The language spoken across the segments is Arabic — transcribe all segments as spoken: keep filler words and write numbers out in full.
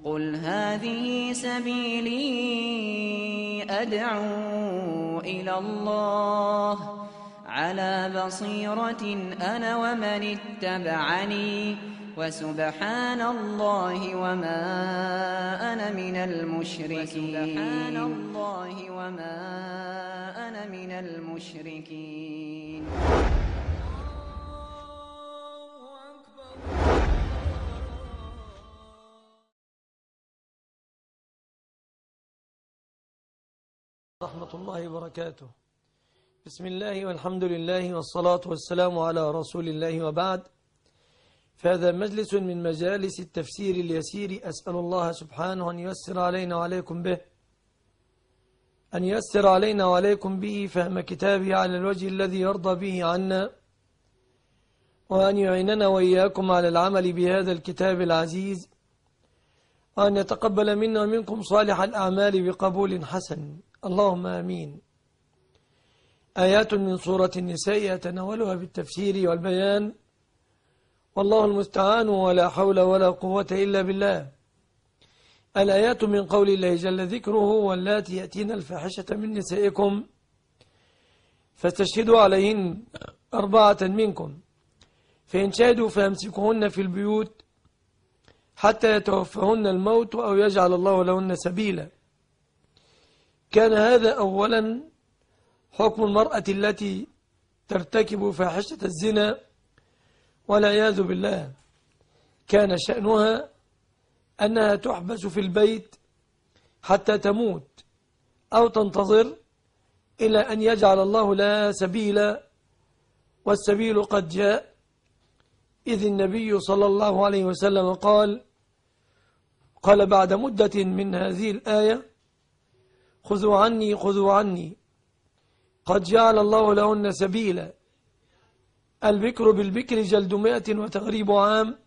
قل هذه سبيلي أدعو إلى الله على بصيرة أنا ومن اتبعني وسبحان الله وما أنا من المشركين وسبحان الله وما أنا من المشركين. ورحمة الله وبركاته. بسم الله والحمد لله والصلاة والسلام على رسول الله وبعد. فهذا مجلس من مجالس التفسير اليسير، أسأل الله سبحانه أن ييسر علينا وعليكم به أن ييسر علينا وعليكم به فهم كتابه على الوجه الذي يرضى به عنا، وأن يعيننا وإياكم على العمل بهذا الكتاب العزيز، وأن يتقبل منا ومنكم صالح الأعمال بقبول حسن، اللهم آمين. آيات من سورة النساء يتناولها بالتفسير والبيان، والله المستعان ولا حول ولا قوة إلا بالله. الآيات من قول الله جل ذكره: واللاتي يأتين الفاحشة من نسائكم فاستشهدوا عليهن أربعة منكم فإن شهدوا فامسكوهن في البيوت حتى يتوفهن الموت أو يجعل الله لهن سبيلا. كان هذا أولا حكم المرأة التي ترتكب فاحشة الزنا والعياذ بالله. كان شأنها أنها تحبس في البيت حتى تموت أو تنتظر إلى أن يجعل الله لها سبيلا، والسبيل قد جاء، إذ النبي صلى الله عليه وسلم قال قال بعد مدة من هذه الآية: خذوا عني خذوا عني قد جعل الله لهن سبيلا. البكر بالبكر جلد مئة وتغريب عام،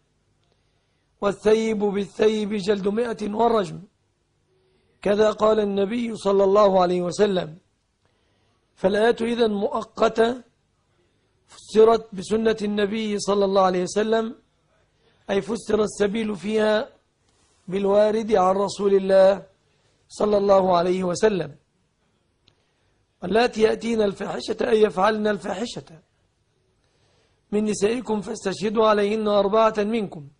والثيب بالثيب جلد مئة والرجم. كذا قال النبي صلى الله عليه وسلم. فالآيات إذن مؤقتة فسرت بسنة النبي صلى الله عليه وسلم، أي فسر السبيل فيها بالوارد عن رسول الله صلى الله عليه وسلم. واللاتي يأتين الفاحشة أي يفعلن الفاحشة من نسائكم فاستشهدوا عليهن أربعة منكم.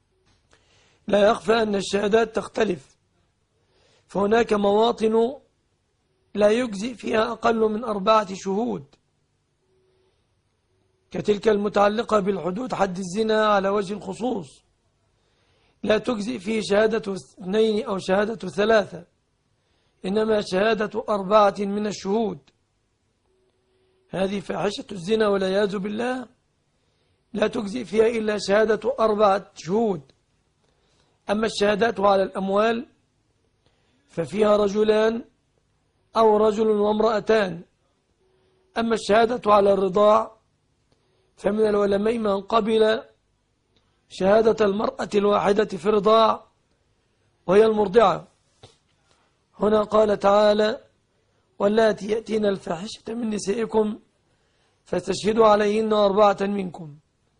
لا يخفى أن الشهادات تختلف، فهناك مواطن لا يجزئ فيها أقل من أربعة شهود، كتلك المتعلقة بالحدود حد الزنا على وجه الخصوص، لا تجزئ فيه شهادة اثنين أو شهادة ثلاثة، إنما شهادة أربعة من الشهود. هذه فاحشة الزنا والعياذ بالله لا تجزئ فيها إلا شهادة أربعة شهود. أما الشهادات على الأموال ففيها رجلان أو رجل وامرأتان. أما الشهادة على الرضاع فمن العلماء من قبل شهادة المرأة الواحدة في الرضاع وهي المرضعة. هنا قال تعالى: واللاتي يأتين الفاحشة من نسائكم فاستشهدوا عليهن أربعة منكم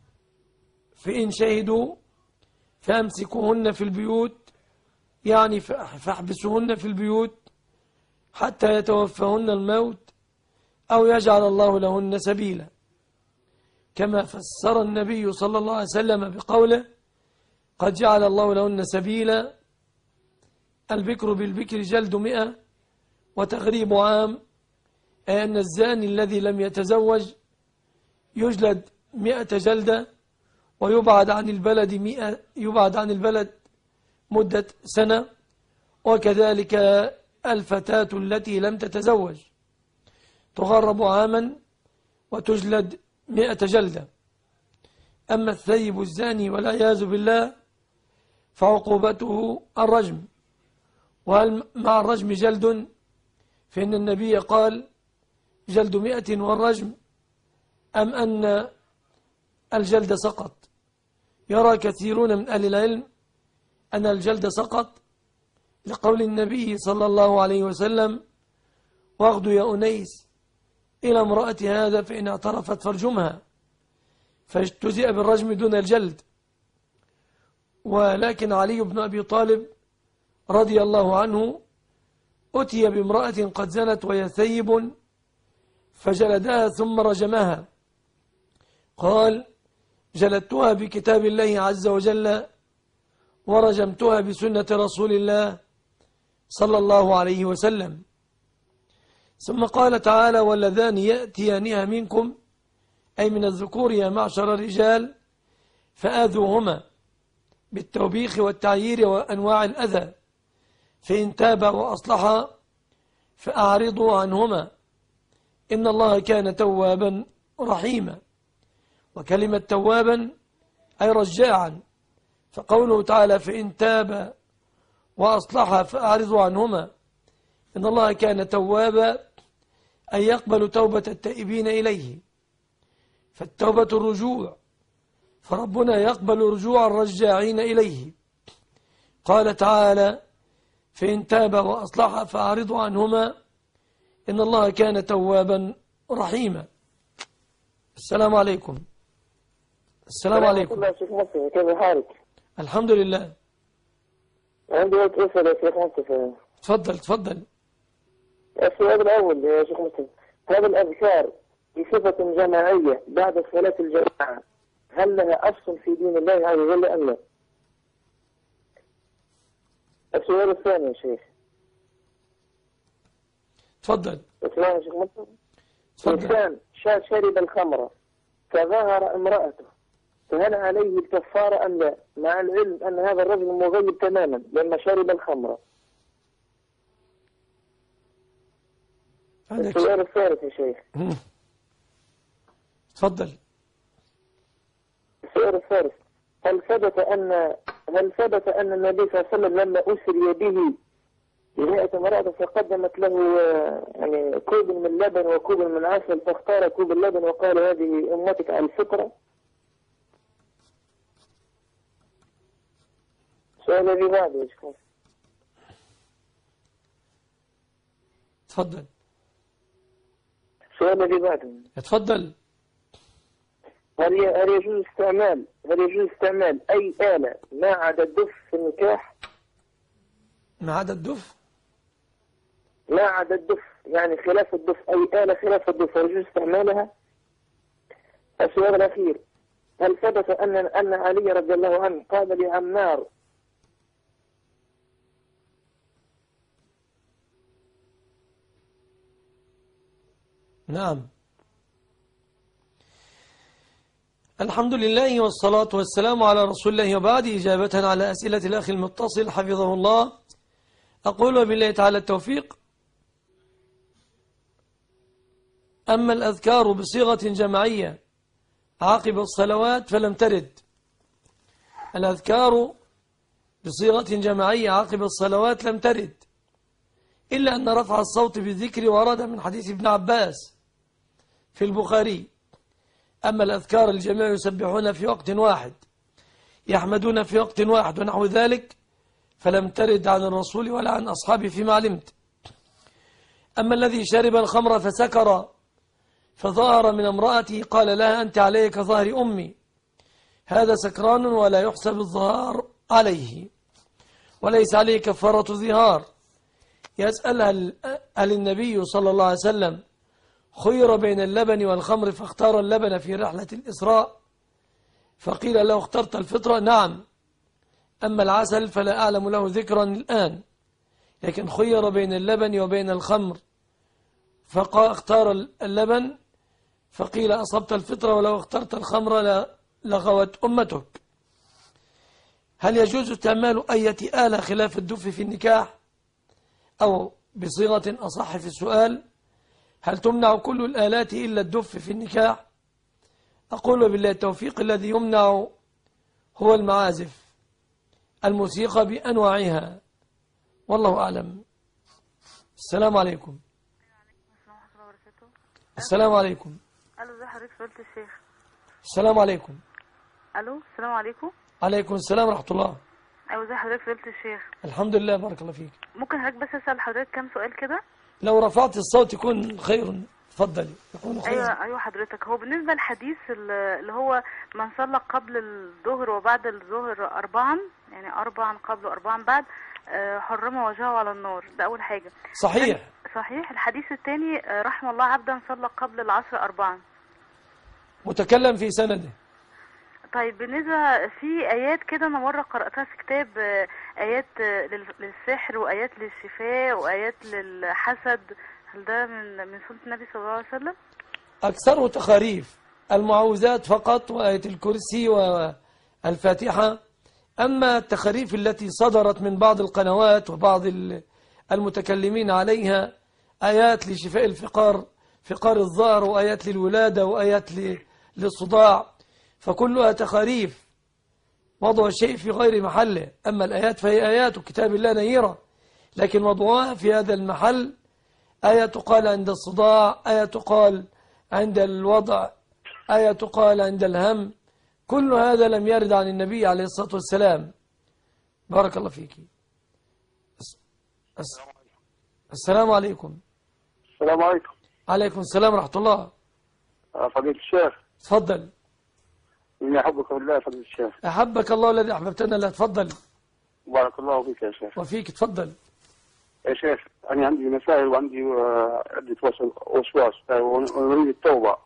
فإن شهدوا فامسكوهن في البيوت، يعني فاحبسوهن في البيوت حتى يتوفهن الموت أو يجعل الله لهن سبيلا، كما فسر النبي صلى الله عليه وسلم بقوله: قد جعل الله لهن سبيلا. البكر بالبكر جلد مئة وتغريب عام، أي أن الزاني الذي لم يتزوج يجلد مئة جلدة ويبعد عن البلد مئة يبعد عن البلد مدة سنة، وكذلك الفتاة التي لم تتزوج تغرب عاما وتجلد مئة جلدة. أما الثيب الزاني والعياذ بالله فعقوبته الرجم. وهل مع الرجم جلد؟ فإن النبي قال: جلد مئة والرجم، أم أن الجلد سقط؟ يرى كثيرون من أهل العلم أن الجلد سقط لقول النبي صلى الله عليه وسلم: واغدوا يا أنيس إلى امرأة هذا فإن اعترفت فارجمها، فاجتزئ بالرجم دون الجلد. ولكن علي بن أبي طالب رضي الله عنه أتي بامرأة قد زنت وهي ثيب فجلدها ثم رجمها. قال: جلدتها بكتاب الله عز وجل ورجمتها بسنة رسول الله صلى الله عليه وسلم. ثم قال تعالى: واللذان يأتيانها منكم، أي من الذكور يا معشر الرجال، فآذوهما بالتوبيخ والتعيير وأنواع الأذى، فإن تابا وأصلحا فأعرضوا عنهما إن الله كان توابا رحيما. وكلمة توابا أي رجاعا، فقوله تعالى: فإن تابا وأصلحا فأعرضوا عنهما إن الله كان توابا، أي يقبل توبة التائبين إليه، فالتوبة الرجوع، فربنا يقبل رجوع الرجاعين إليه. قال تعالى: فإن تابا وأصلحا فأعرضوا عنهما إن الله كان توابا رحيما. السلام عليكم. السلام عليكم. كيف حالك؟ الحمد لله. عندي وقت أسأل يا شيخ مصطفى. تفضل تفضل. السؤال الأول يا شيخ مصطفى، هذا الأذكار بصفة جماعية بعد صلاة الجماعة هل لها أصل في دين الله عز وجل أم لا؟ السؤال الثاني يا شيخ. تفضل. السؤال يا شيخ مصطفى. تفضل. إنسان شرب الخمر فظهر امرأته، فهل عليه الكفارة أم لا؟ مع العلم أن هذا الرجل مغيب تماما لما شرب الخمر. السؤال الثالث يا شيخ. تفضل. السؤال الثالث، هل ثبت أن هل ثبت أن النبي صلى الله عليه وسلم لما أسري به جاءت امرأة فقدمت له يعني كوب من لبن وكوب من عسل، فاختار كوب اللبن وقال: هذه أمتك على الفطرة؟ السؤال الذي بعده يا شيخ. تفضل. السؤال الذي بعده. تفضل. هل هل يجوز استعمال هل يجوز استعمال أي آلة ما عدا الدف في النكاح؟ ما عدا الدف؟ ما عدا الدف، يعني خلاف الدف، أي آلة خلاف الدف هل يجوز استعمالها؟ السؤال الأخير، هل ثبت أن أن علي رضي الله عنه قال لعمار نعم. الحمد لله والصلاة والسلام على رسول الله، وبعد. إجابة على أسئلة الأخ المتصل حفظه الله، أقول وبالله تعالى التوفيق: أما الأذكار بصيغة جماعية عقب الصلوات فلم ترد. الأذكار بصيغة جماعية عقب الصلوات لم ترد، إلا أن رفع الصوت بالذكر ورد من حديث ابن عباس في البخاري. أما الأذكار الجميع يسبحون في وقت واحد، يحمدون في وقت واحد ونحو ذلك، فلم ترد عن الرسول ولا عن أصحابه فيما علمت. أما الذي شرب الخمر فسكر فظهر من امرأته قال لها: أنت علي كظهر أمي، هذا سكران ولا يحسب الظهار عليه وليس عليه كفارة ظهار. يسأل: هل, هل النبي صلى الله عليه وسلم خير بين اللبن والخمر فاختار اللبن في رحلة الإسراء فقيل له: اخترت الفطرة؟ نعم. أما العسل فلا أعلم له ذكرا الآن، لكن خير بين اللبن وبين الخمر فاختار اللبن فقيل: أصبت الفطرة، ولو اخترت الخمر لغوت أمتك. هل يجوز استعمال أية آلة خلاف الدف في النكاح؟ أو بصيغة أصح في السؤال: هل تمنع كل الآلات إلا الدف في النكاح؟ أقول بالله التوفيق: الذي يمنع هو المعازف، الموسيقى بأنواعها، والله أعلم. السلام عليكم. السلام عليكم. الو، ازي حضرتك فضيلة الشيخ؟ السلام عليكم. الو، السلام عليكم. عليكم السلام ورحمة الله. ايوه، ازي حضرتك فضيلة الشيخ؟ الحمد لله، بارك الله فيك. ممكن حضرتك بس اسال حضرتك كام سؤال كده؟ لو رفعت الصوت يكون خير. اتفضلي. يكون خير. ايوه ايوه حضرتك، هو بالنسبه للحديث اللي هو من صلى قبل الظهر وبعد الظهر اربعا، يعني أربعا قبل وأربعا بعد آه، حرم وجهه على النار. ده أول حاجة. صحيح. صحيح. الحديث الثاني آه، رحم الله عبدا صلى قبل العصر أربعا. متكلم في سنده. طيب بالنسبة في آيات كده أنا مرة قرأتها في كتاب، آه، آيات آه، لل- للسحر وآيات للشفاء وآيات للحسد، هل ده من من سنة النبي صلى الله عليه وسلم؟ أكثره تخاريف، المعوذات فقط وآية الكرسي والفاتحة. أما التخاريف التي صدرت من بعض القنوات وبعض المتكلمين عليها، آيات لشفاء الفقار، فقار الظهر، وآيات للولادة، وآيات للصداع، فكلها تخاريف وضع الشيء في غير محله. أما الآيات فهي آيات كتاب الله نيرة، لكن وضعها في هذا المحل. آية تقال عند الصداع، آية تقال عند الوضع، آية تقال عند الهم. كل هذا لم يرد عن النبي عليه الصلاة والسلام. بارك الله فيك. السلام عليكم. السلام عليكم. عليكم السلام ورحمة الله. فضيلة الشيخ. تفضل. إني أحبك بالله فضيلة الشيخ. أحبك الله الذي أحببتنا. لا تفضل. بارك الله فيك يا شيخ. وفيك. تفضل يا شيخ، أنا عندي مسائل وعندي عدة وسواس ونريد التوبة.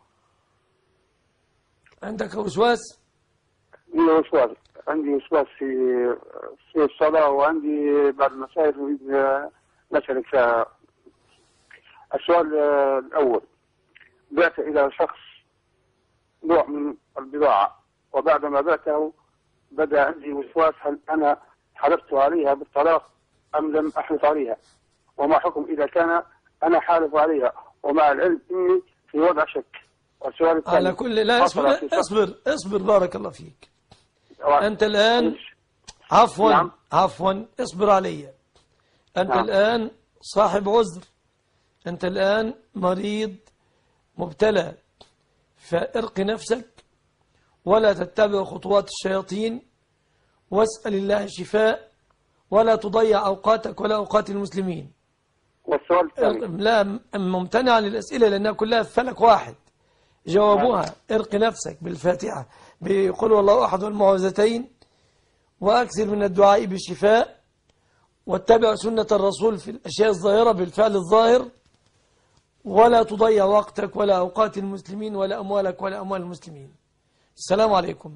عندك وسواس؟ عندي وسواس عندي وسواس في في الصلاة، وعندي بعض المسائل نريد نسألك فيها. السؤال الأول: بعت إلى شخص نوع من البضاعة، وبعدما بعته بدأ عندي وسواس، هل أنا حلفت عليها بالطلاق أم لم أحلف عليها؟ وما حكم إذا كان أنا حالف عليها ومع العلم إني في وضع شك؟ والسؤال الثاني: على كل لا اصبر اصبر اصبر بارك الله فيك. أنت الآن عفوا نعم. عفوا اصبر علي. أنت نعم. الآن صاحب عذر، أنت الآن مريض مبتلى، فارق نفسك ولا تتبع خطوات الشياطين، واسأل الله الشفاء، ولا تضيع أوقاتك ولا أوقات المسلمين. والسؤال الثاني: لا ممتنع عن الأسئلة لأنها كلها في فلك واحد. جوابها: ارق نفسك بالفاتحة بقل والله أحد والمعوذتين، وأكثر من الدعاء بالشفاء، واتبع سنة الرسول في الأشياء الظاهرة بالفعل الظاهر، ولا تضيع وقتك ولا أوقات المسلمين ولا أموالك ولا أموال المسلمين. السلام عليكم.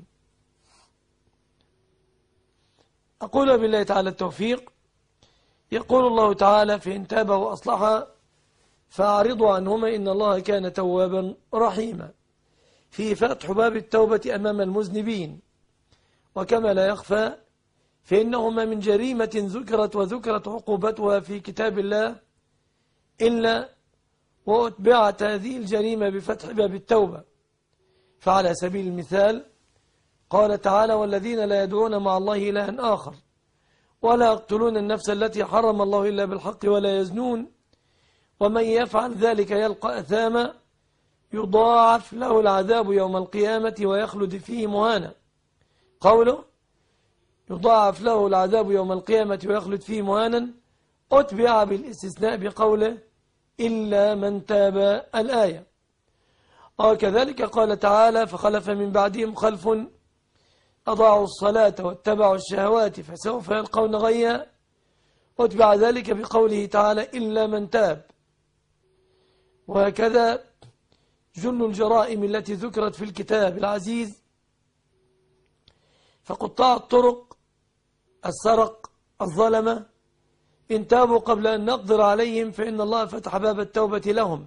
أقول بالله تعالى التوفيق. يقول الله تعالى: فإن تاب وأصلح فأعرضوا عنهما إن الله كان توابا رحيما، في فتح باب التوبة أمام المذنبين. وكما لا يخفى فإنهما من جريمة ذكرت وذكرت عقوبتها في كتاب الله إلا وأتبعت هذه الجريمة بفتح باب التوبة. فعلى سبيل المثال قال تعالى: والذين لا يدعون مع الله إلها آخر ولا يقتلون النفس التي حرم الله إلا بالحق ولا يزنون ومن يفعل ذلك يلقى أثاما يضاعف له العذاب يوم القيامة ويخلد فيه مهانا. قوله يضاعف له العذاب يوم القيامة ويخلد فيه مهانا أتبع بالاستثناء بقوله إلا من تاب الآية. وكذلك قال تعالى: فخلف من بعدهم خلف أضاعوا الصلاة واتبعوا الشهوات فسوف يلقون غيا أتبع ذلك بقوله تعالى إلا من تاب. وهكذا جل الجرائم التي ذكرت في الكتاب العزيز، فقطاع الطرق، السرق، الظلمة، إن تابوا قبل أن نقدر عليهم فإن الله فتح باب التوبة لهم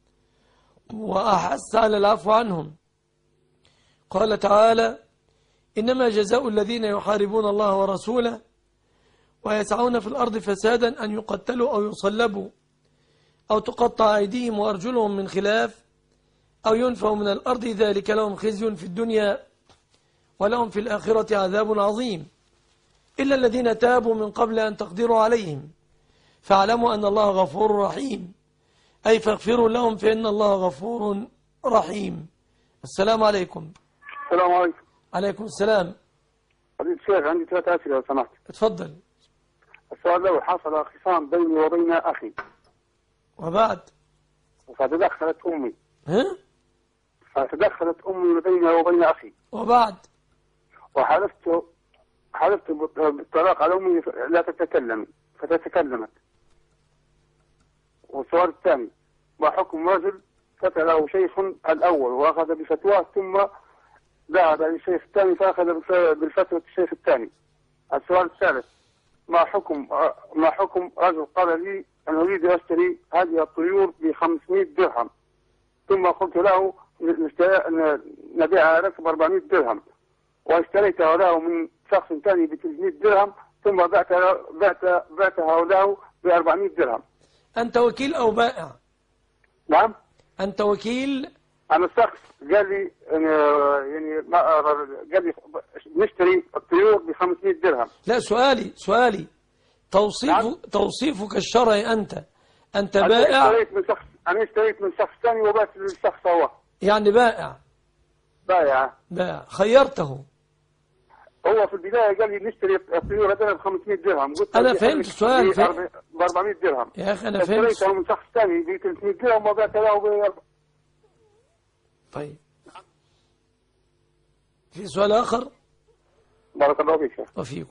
وأحس على العفو عنهم. قال تعالى: إنما جزاء الذين يحاربون الله ورسوله ويسعون في الأرض فسادا أن يقتلوا أو يصلبوا أو تقطع أيديهم وأرجلهم من خلاف أو ينفوا من الأرض ذلك لهم خزي في الدنيا ولهم في الآخرة عذاب عظيم إلا الذين تابوا من قبل أن تقدروا عليهم فاعلموا أن الله غفور رحيم، أي فاغفروا لهم فإن الله غفور رحيم. السلام عليكم. السلام عليكم. عليكم السلام. فضيلة الشيخ، عندي ثلاث أسئلة لو سمحت. اتفضل. السؤال الأول: حصل خصام بيني وبين أخي وبعد فتدخلت أمي ها؟ فتدخلت أمي بيني وبين أخي وبعد وحلفت حلفت بالطلاق على أمي لا تتكلم فتتكلمت. والسؤال الثاني: ما حكم رجل فتى له شيخ الأول وأخذ بفتواه ثم ذهب للشيخ الثاني فأخذ بالفتوى الشيخ الثاني؟ السؤال الثالث: ما حكم ما حكم رجل قال لي أنا أريد أشتري هذه الطيور ب خمسمائة درهم، ثم قلت له نبيعها لك ب أربعمائة درهم، واشتريتها له من شخص ثاني ب ثلاثمائة درهم، ثم بعتها بعت بعتها له ب أربعمائة درهم. أنت وكيل أو بائع؟ نعم. أنت وكيل؟ أنا الشخص قال لي يعني قال لي نشتري الطيور ب خمسمائة درهم. لا، سؤالي سؤالي توصيف نعم؟ توصيفك الشرعي أنت أنت أنا بائع؟ اشتريت من شخص أنا اشتريت من شخص ثاني وبعت للشخص هو. يعني بائع؟ بائع. بائع. خيرته؟ هو في البداية قال لي نشتري الطيور هذول ب خمسمائة درهم، قلت أنا فهمت السؤال ب أربعمائة درهم. يا أخي أنا فهمت. اشتريته من شخص ثاني ب ثلاثمائة درهم وبعت له ب. طيب، في سؤال آخر؟ بارك الله فيك شيخ. وفيكم.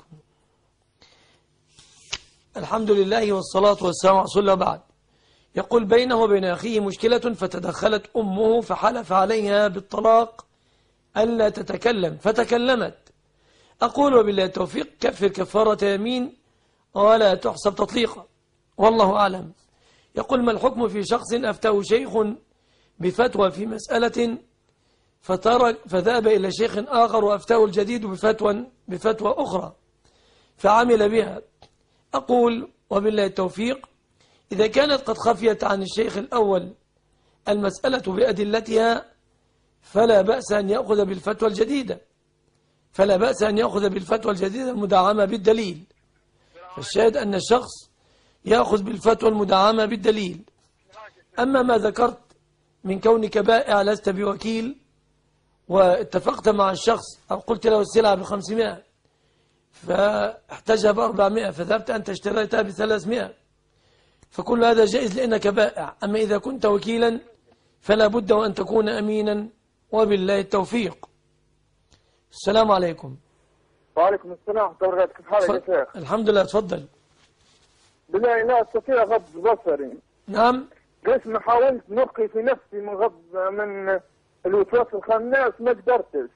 الحمد لله والصلاة والسلام على رسول الله. بعد، يقول: بينه وبين أخيه مشكلة فتدخلت أمه فحلف عليها بالطلاق ألا تتكلم فتكلمت. أقول وبالله التوفيق كفر كفارة يمين ولا تحسب تطليقا، والله أعلم. يقول: ما الحكم في شخص أفتاه شيخ بفتوى في مسألة فترك فذهب إلى شيخ آخر وأفتاه الجديد بفتوى بفتوى أخرى فعمل بها؟ أقول وبالله التوفيق إذا كانت قد خفيت عن الشيخ الأول المسألة بأدلتها فلا بأس أن يأخذ بالفتوى الجديدة فلا بأس أن يأخذ بالفتوى الجديدة المدعمة بالدليل. فالشاهد أن الشخص يأخذ بالفتوى المدعمة بالدليل. أما ما ذكرت من كونك بائع لست بوكيل واتفقت مع الشخص أو قلت له السلعة بخمسمائة فاحتاجها بأربعمائة فذهبت أنت اشتريتها بثلاثمائة، فكل هذا جائز لأنك بائع. أما إذا كنت وكيلا فلا بد وأن تكون أمينا، وبالله التوفيق. السلام عليكم. وعليكم السلام ورحمة الله وبركاته. كيف حالك يا شيخ؟ الحمد لله. تفضل. بالله لا أستطيع غض بصري. نعم. قلت ما حاولت نقي في نفسي من غض من الوسواس الخناس ما قدرتش.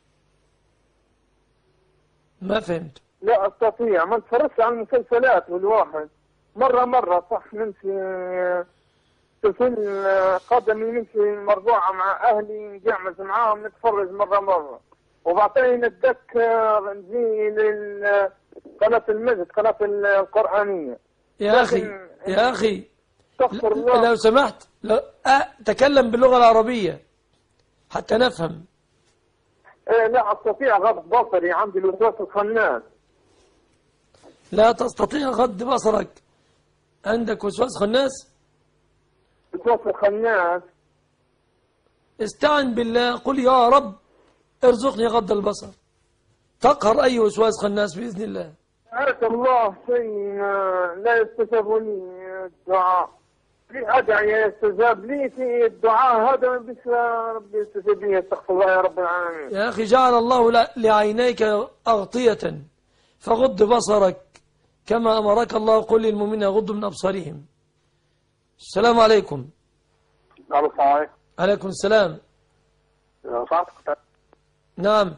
ما فهمت. لا أستطيع. ما اتفرجت على المسلسلات والواحد مرة مرة صح نمشي تسل قدمي نمشي مربوعة مع أهلي نجعمز معاهم نتفرج مرة مرة، وبعدين نتذكر نجي لقناة المجد قناة القرآنية. يا أخي يا أخي استغفر الله لو سمحت لو أه تكلم باللغة العربية حتى نفهم. إيه لا أستطيع غض بصري، عندي الوسواس الخناس. لا تستطيع غض بصرك؟ عندك وسواس خناس؟ وسواس الخناس. استعن بالله، قل يا رب ارزقني غض البصر، تقهر أي وسواس خناس بإذن الله. عارف الله شيء لا يستجاب لي الدعاء، في أدعية يستجاب لي في الدعاء هذا بس ربي يستجاب لي. استغفر الله يا رب العالمين. يا أخي جعل الله لعينيك أغطية فغض بصرك كما أمرك الله، قل للمؤمنين يغضوا من أبصارهم. السلام عليكم. السلام عليكم. عليكم السلام. نعم.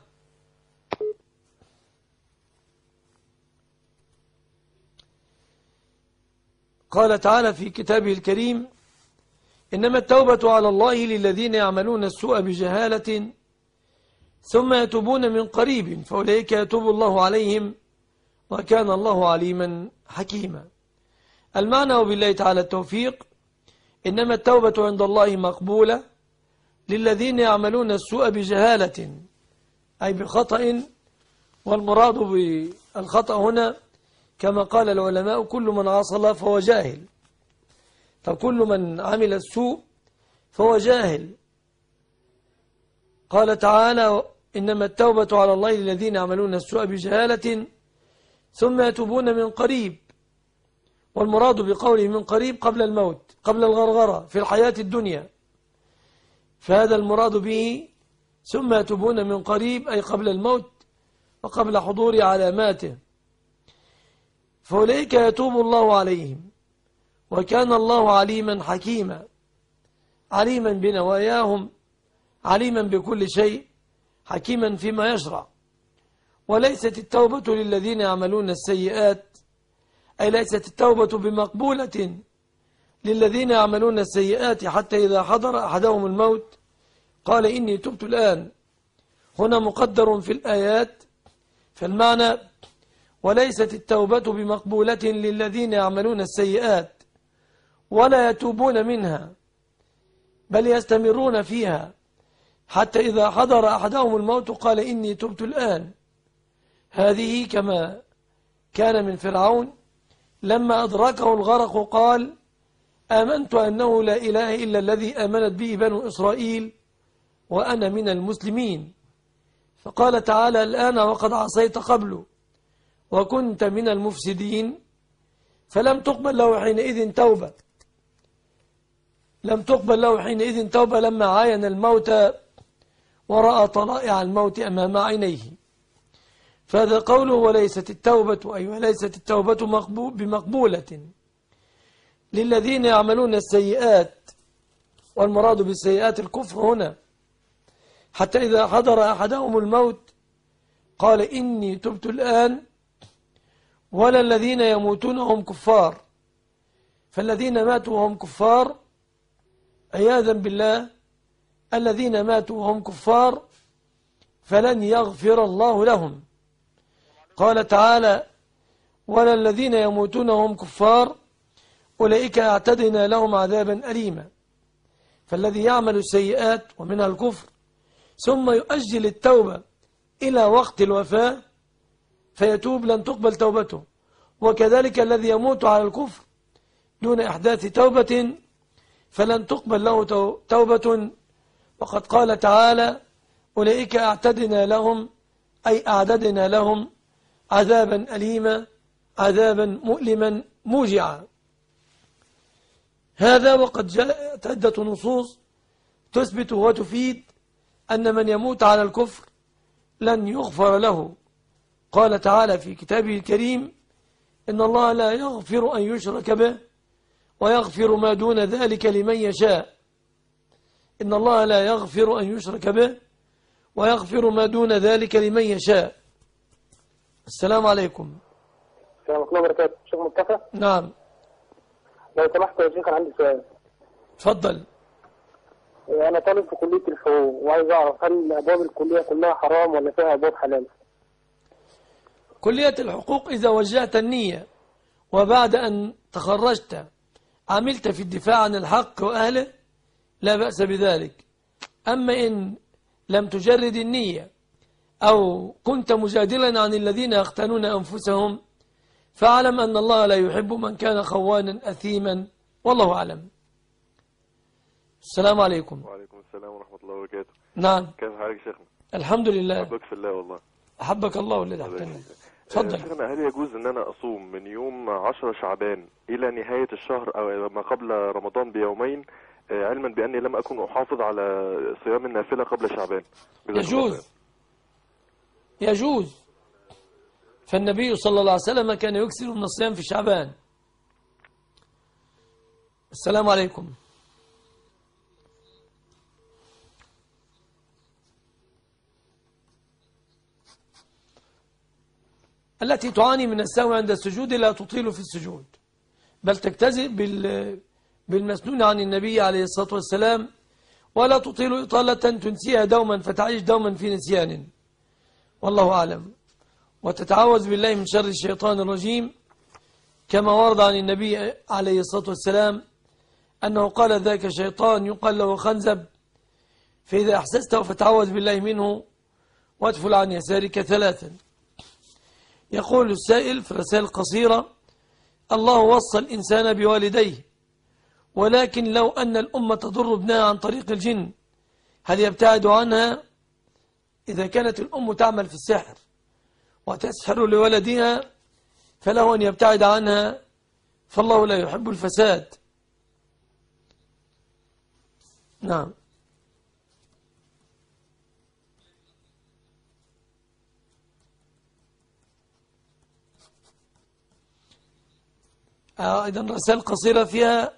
قال تعالى في كتابه الكريم: إنما التوبة على الله للذين يعملون السوء بجهالة ثم يتوبون من قريب فأولئك يتوب الله عليهم وكان الله عليما حكيما. المعنى وبالله تعالى التوفيق: إنما التوبة عند الله مقبولة للذين يعملون السوء بجهالة أي بخطأ، والمراد بالخطأ هنا كما قال العلماء كل من عصى الله فهو جاهل، فكل من عمل السوء فهو جاهل. قال تعالى: إنما التوبة على الله للذين يعملون السوء بجهالة ثم يتوبون من قريب، والمراد بقوله من قريب قبل الموت، قبل الغرغرة في الحياة الدنيا، فهذا المراد به ثم يتوبون من قريب أي قبل الموت، وقبل حضور علاماته، فأولئك يتوب الله عليهم، وكان الله عليما حكيما، عليما بنواياهم، عليما بكل شيء، حكيما فيما يشرع. وليست التوبة للذين يعملون السيئات، أي ليست التوبة بمقبولة للذين يعملون السيئات حتى إذا حضر أحدهم الموت قال إني تبت الآن. هنا مقدر في الآيات، فالمعنى وليست التوبة بمقبولة للذين يعملون السيئات ولا يتوبون منها، بل يستمرون فيها حتى إذا حضر أحدهم الموت قال إني تبت الآن. هذه كما كان من فرعون لما أدركه الغرق قال آمنت أنه لا إله إلا الذي آمنت به بنو إسرائيل وأنا من المسلمين. فقال تعالى الآن وقد عصيت قبل وكنت من المفسدين، فلم تقبل له حينئذ توبة، لم تقبل له حينئذ توبة لما عاين الموت ورأى طلائع الموت أمام عينيه. فهذا قوله وليست التوبة، أي وليست التوبة بمقبولة للذين يعملون السيئات، والمراد بالسيئات الكفر هنا، حتى إذا حضر أحدهم الموت قال إني تبت الآن، ولا الذين يموتون هم كفار. فالذين ماتوا وهم كفار عياذا بالله، الذين ماتوا وهم كفار فلن يغفر الله لهم. قال تعالى ولا الذين يموتون وهم كفار أولئك اعتدنا لهم عذابا أليما. فالذي يعمل السيئات ومنها الكفر ثم يؤجل التوبة إلى وقت الوفاة فيتوب لن تقبل توبته، وكذلك الذي يموت على الكفر دون إحداث توبة فلن تقبل له توبة. وقد قال تعالى أولئك اعتدنا لهم، أي أعددنا لهم عذابا أليما، عذابا مؤلما موجعا. هذا وقد جاءت عدة نصوص تثبت وتفيد أن من يموت على الكفر لن يغفر له. قال تعالى في كتابه الكريم إن الله لا يغفر أن يشرك به ويغفر ما دون ذلك لمن يشاء. إن الله لا يغفر أن يشرك به ويغفر ما دون ذلك لمن يشاء. السلام عليكم. السلام عليكم وبركاته. شيخ مصطفى. نعم. لو سمحت يا شيخ كان عندي سؤال. تفضل. أنا طالب في كلية الحقوق وعايز أعرف هل أبواب الكلية كلها حرام ولا فيها أبواب حلال؟ كلية الحقوق إذا وجهت النية وبعد أن تخرجت عملت في الدفاع عن الحق وأهله لا بأس بذلك. أما إن لم تجرد النية أو كنت مجادلا عن الذين يختانون أنفسهم فاعلم أن الله لا يحب من كان خوانا أثيما، والله أعلم. السلام عليكم. وعليكم السلام ورحمة الله وبركاته. نعم. كيف حالك شيخنا؟ الحمد لله. أحبك في الله والله. أحبك الله الذي أحبنا. تفضل. شيخنا هل يجوز أن أنا أصوم من يوم عشرة شعبان إلى نهاية الشهر أو ما قبل رمضان بيومين، علما بأني لم أكن أحافظ على صيام النافلة قبل شعبان؟ يجوز يجوز فالنبي صلى الله عليه وسلم كان يكثر من الصيام في شعبان. السلام عليكم. التي تعاني من السهو عند السجود لا تطيل في السجود، بل تجتزئ بالمسنون عن النبي عليه الصلاة والسلام، ولا تطيل إطالة تنسيها دوما فتعيش دوما في نسيان، والله أعلم. وتتعوذ بالله من شر الشيطان الرجيم كما ورد عن النبي عليه الصلاة والسلام أنه قال ذاك شيطان يقال له خنزب، فإذا أحسسته فتعوذ بالله منه وادفل عن يسارك ثلاثا. يقول السائل في رسائل قصيرة: الله وصى الإنسان بوالديه، ولكن لو أن الأمة تضر ابنها عن طريق الجن هل يبتعد عنها؟ إذا كانت الأم تعمل في السحر وتسحر لولدها فله أن يبتعد عنها، فالله لا يحب الفساد. نعم. أيضا رسائل قصيرة فيها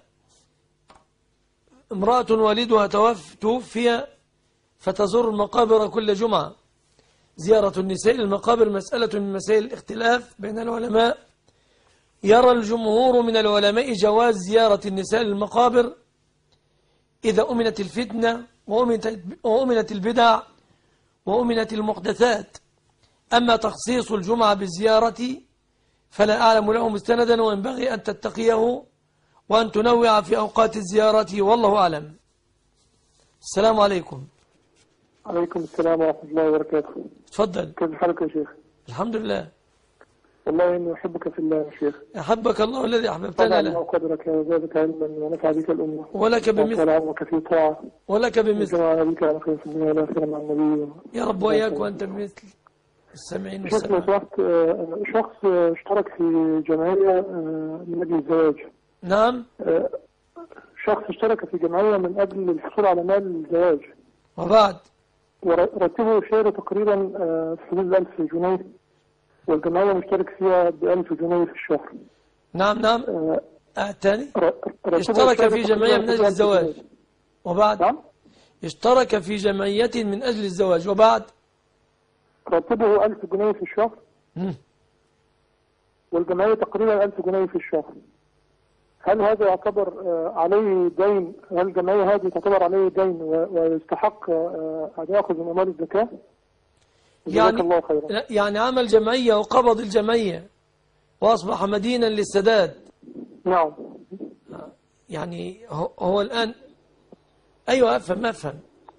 امرأة والدها توفي فتزور المقابر كل جمعة. زيارة النساء للمقابر مسألة من مسائل الاختلاف بين العلماء. يرى الجمهور من العلماء جواز زيارة النساء للمقابر إذا أمنت الفتنة وأمنت البدع وأمنت المحدثات. أما تخصيص الجمعة بالزيارة فلا أعلم له مستندا، وينبغي أن تتقيه وأن تنوع في أوقات الزيارة، والله أعلم. السلام عليكم. عليكم السلام ورحمة الله وبركاته. تفضل. كيف حالك يا شيخ؟ الحمد لله. والله إني أحبك في الله يا شيخ. أحبك الله الذي أحببتنا له. وقدرك وزادك علما ونفع بك الأمة. ولك بمثل. وعلمك في طاعة. ولك بمثل. وجمع بك على خير في الدنيا والآخرة مع النبي. يا رب وإياك وأنت بمثل. السامعين شيخ والسامعين. لو سمحت، شخص اشترك في جمعية من أجل الزواج. نعم. شخص اشترك في جمعية من أجل الحصول على مال الزواج. وبعد ورتبه شهر تقريبا في حدود ألف جنيه، والجمعية مشترك فيها بألف جنيه في الشهر. نعم نعم. الثاني اشترك في جمعية من أجل الزواج وبعد. نعم. اشترك في جمعية من أجل الزواج وبعد راتبه ألف جنيه في الشهر. مم. والجمعية تقريبا ألف جنيه في الشهر. هل هذا يعتبر عليه دين؟ هل الجمعية هذه تعتبر عليه دين ويستحق أن يأخذ من أموال الزكاة؟ يعني الله خيرا. يعني عمل جمعية وقبض الجمعية وأصبح مدينا للسداد. نعم. يعني هو, هو الآن أيوة أفهم أفهم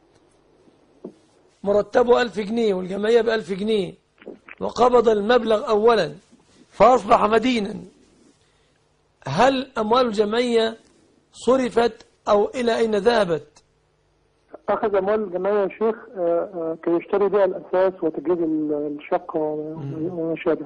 مرتبه ألف جنيه والجمعية بألف جنيه وقبض المبلغ أولا فأصبح مدينا. هل أموال الجمعية صرفت أو إلى أين ذهبت؟ أخذ أموال الجمعية يا شيخ كي يشتري بها الأساس وتجهيز الشقة وما شابه،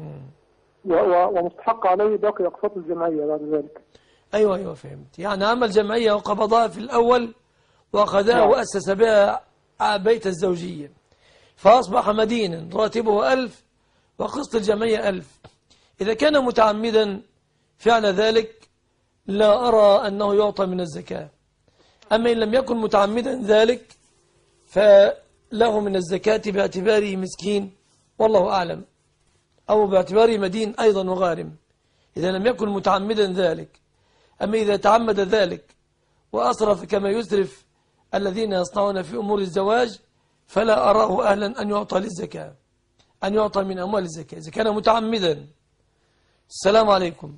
ومستحق عليه باقي أقساط الجمعية بعد ذلك. أيوة أيوة فهمت. يعني عمل جمعية وقبضها في الأول وأخذها وأسس بها بيت الزوجية فأصبح مدينا راتبه ألف وقسط الجمعية ألف. إذا كان متعمدا فعل ذلك لا أرى أنه يعطى من الزكاة. أما إن لم يكن متعمدا ذلك فله من الزكاة باعتباره مسكين والله أعلم، أو باعتباره مدين أيضا وغارم إذا لم يكن متعمدا ذلك. أما إذا تعمد ذلك وأصرف كما يسرف الذين يصنعون في أمور الزواج فلا أراه أهلا أن يعطى للزكاة، أن يعطى من أموال الزكاة إذا كان متعمدا. السلام عليكم.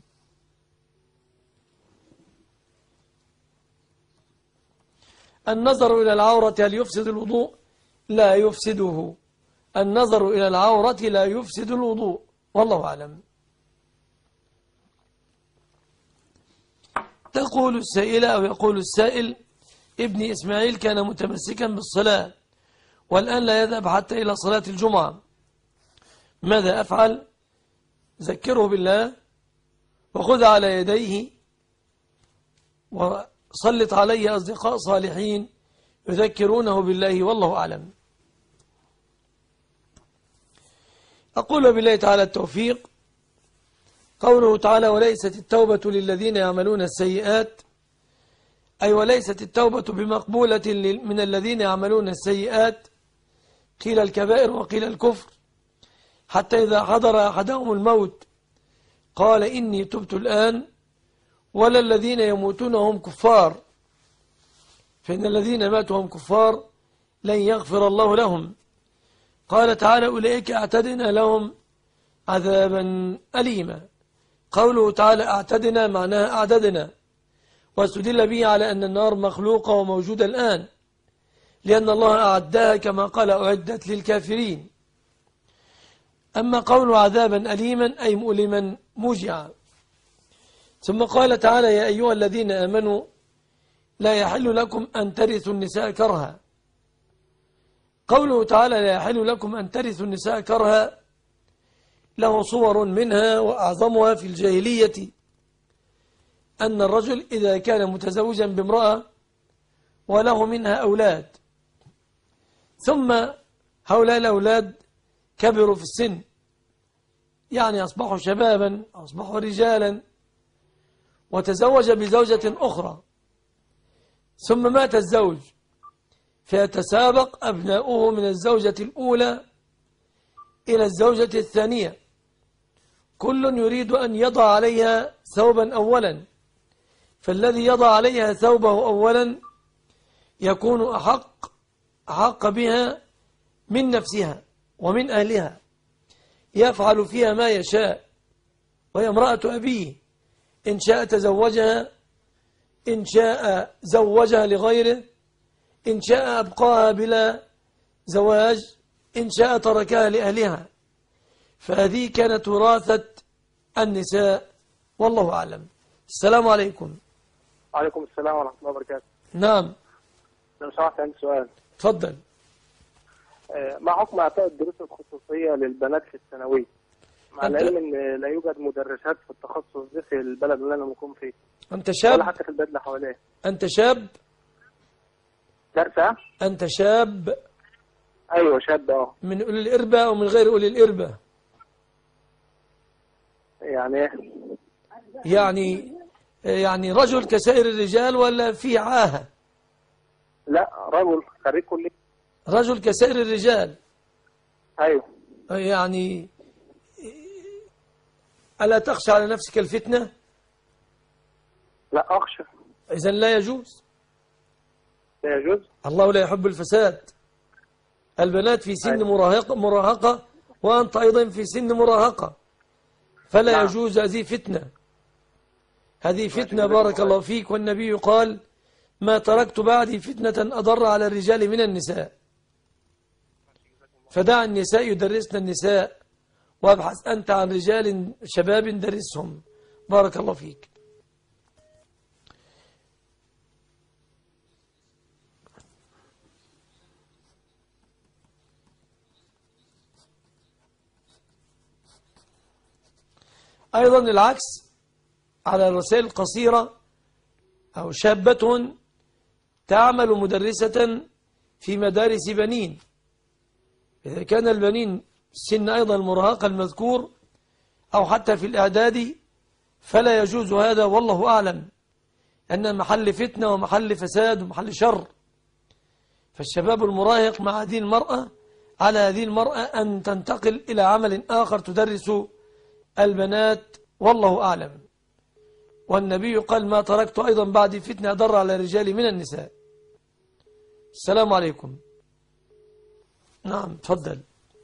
النظر إلى العورة هل يفسد الوضوء؟ لا يفسده. النظر إلى العورة لا يفسد الوضوء والله أعلم. تقول السائلة أو يقول السائل: ابني إسماعيل كان متمسكا بالصلاة والآن لا يذهب حتى إلى صلاة الجمعة، ماذا أفعل؟ ذكره بالله وخذ على يديه وصلت عليه أصدقاء صالحين يذكرونه بالله والله أعلم. أقول بالله تعالى التوفيق. قوله تعالى: وليست التوبة للذين يعملون السيئات، أي وليست التوبة بمقبولة من الذين يعملون السيئات، قيل الكبائر وقيل الكفر، حتى إذا حضر أحدهم الموت قال إني تبت الآن، ولا الذين يموتون هم كفار، فإن الذين ماتوا هم كفار لن يغفر الله لهم. قال تعالى: أولئك أعتدنا لهم عذابا أليما. قوله تعالى أعتدنا معناها أعددنا، واستدل به على أن النار مخلوقة وموجودة الآن، لأن الله أعدها كما قال أعدت للكافرين. أما قول عذابا أليما أي مؤلما موجعا. ثم قال تعالى: يا أيها الذين آمنوا لا يحل لكم أن ترثوا النساء كرها. قوله تعالى لا يحل لكم أن ترثوا النساء كرها له صور منها، وأعظمها في الجاهلية أن الرجل إذا كان متزوجا بامرأة وله منها أولاد، ثم هؤلاء الأولاد كبروا في السن، يعني أصبحوا شبابا أصبحوا رجالا وتزوج بزوجة أخرى ثم مات الزوج، فيتسابق أبناؤه من الزوجة الأولى إلى الزوجة الثانية، كل يريد أن يضع عليها ثوبا أولا، فالذي يضع عليها ثوبه أولا يكون أحق أحق بها من نفسها ومن أهلها، يفعل فيها ما يشاء، وهي امرأة أبيه، إن شاء تزوجها، إن شاء زوجها لغيره، إن شاء أبقاها بلا زواج، إن شاء تركها لأهلها. فهذه كانت وراثة النساء، والله أعلم. السلام عليكم. وعليكم السلام ورحمة الله وبركاته. نعم. لو سمحت عندي سؤال. تفضل. ما حكم إعطاء الدروس الخصوصية للبنات في الثانوية؟ مع العلم إن لا يوجد مدرسات في التخصص ده في البلد اللي أنا بكون فيه. أنت شاب؟ ولا حتى في البلد اللي حواليه. أنت شاب؟ درسة؟ أنت شاب؟ أيوه شاب أه. من أولي الإربة أو من غير أولي الإربة؟ يعني إيه؟ يعني يعني رجل كسائر الرجال ولا في عاهة؟ لا رجل خريج كلية. رجل كسائر الرجال. أيوه. يعني ألا تخشى على نفسك الفتنة؟ لا أخشى. إذن لا يجوز. لا يجوز. الله لا يحب الفساد. البنات في سن مراهقة, مراهقة وأنت أيضا في سن مراهقة، فلا نعم. يجوز هذه فتنة. هذه فتنة بارك الله فيك. والنبي قال: ما تركت بعدي فتنة أضر على الرجال من النساء. فدع النساء يدرسن النساء، وابحث أنت عن رجال شباب درسهم. بارك الله فيك. أيضا العكس على الرسائل القصيرة، أو شابة تعمل مدرسة في مدارس بنين، إذا كان البنين سن أيضا المراهقة المذكور أو حتى في الإعداد فلا يجوز هذا، والله أعلم، أن محل فتنة ومحل فساد ومحل شر. فالشباب المراهق مع هذه المرأة، على هذه المرأة أن تنتقل إلى عمل آخر تدرس البنات، والله أعلم. والنبي قال: ما تركت أيضا بعد فتنة أضر على الرجال من النساء. السلام عليكم. نعم تفضل.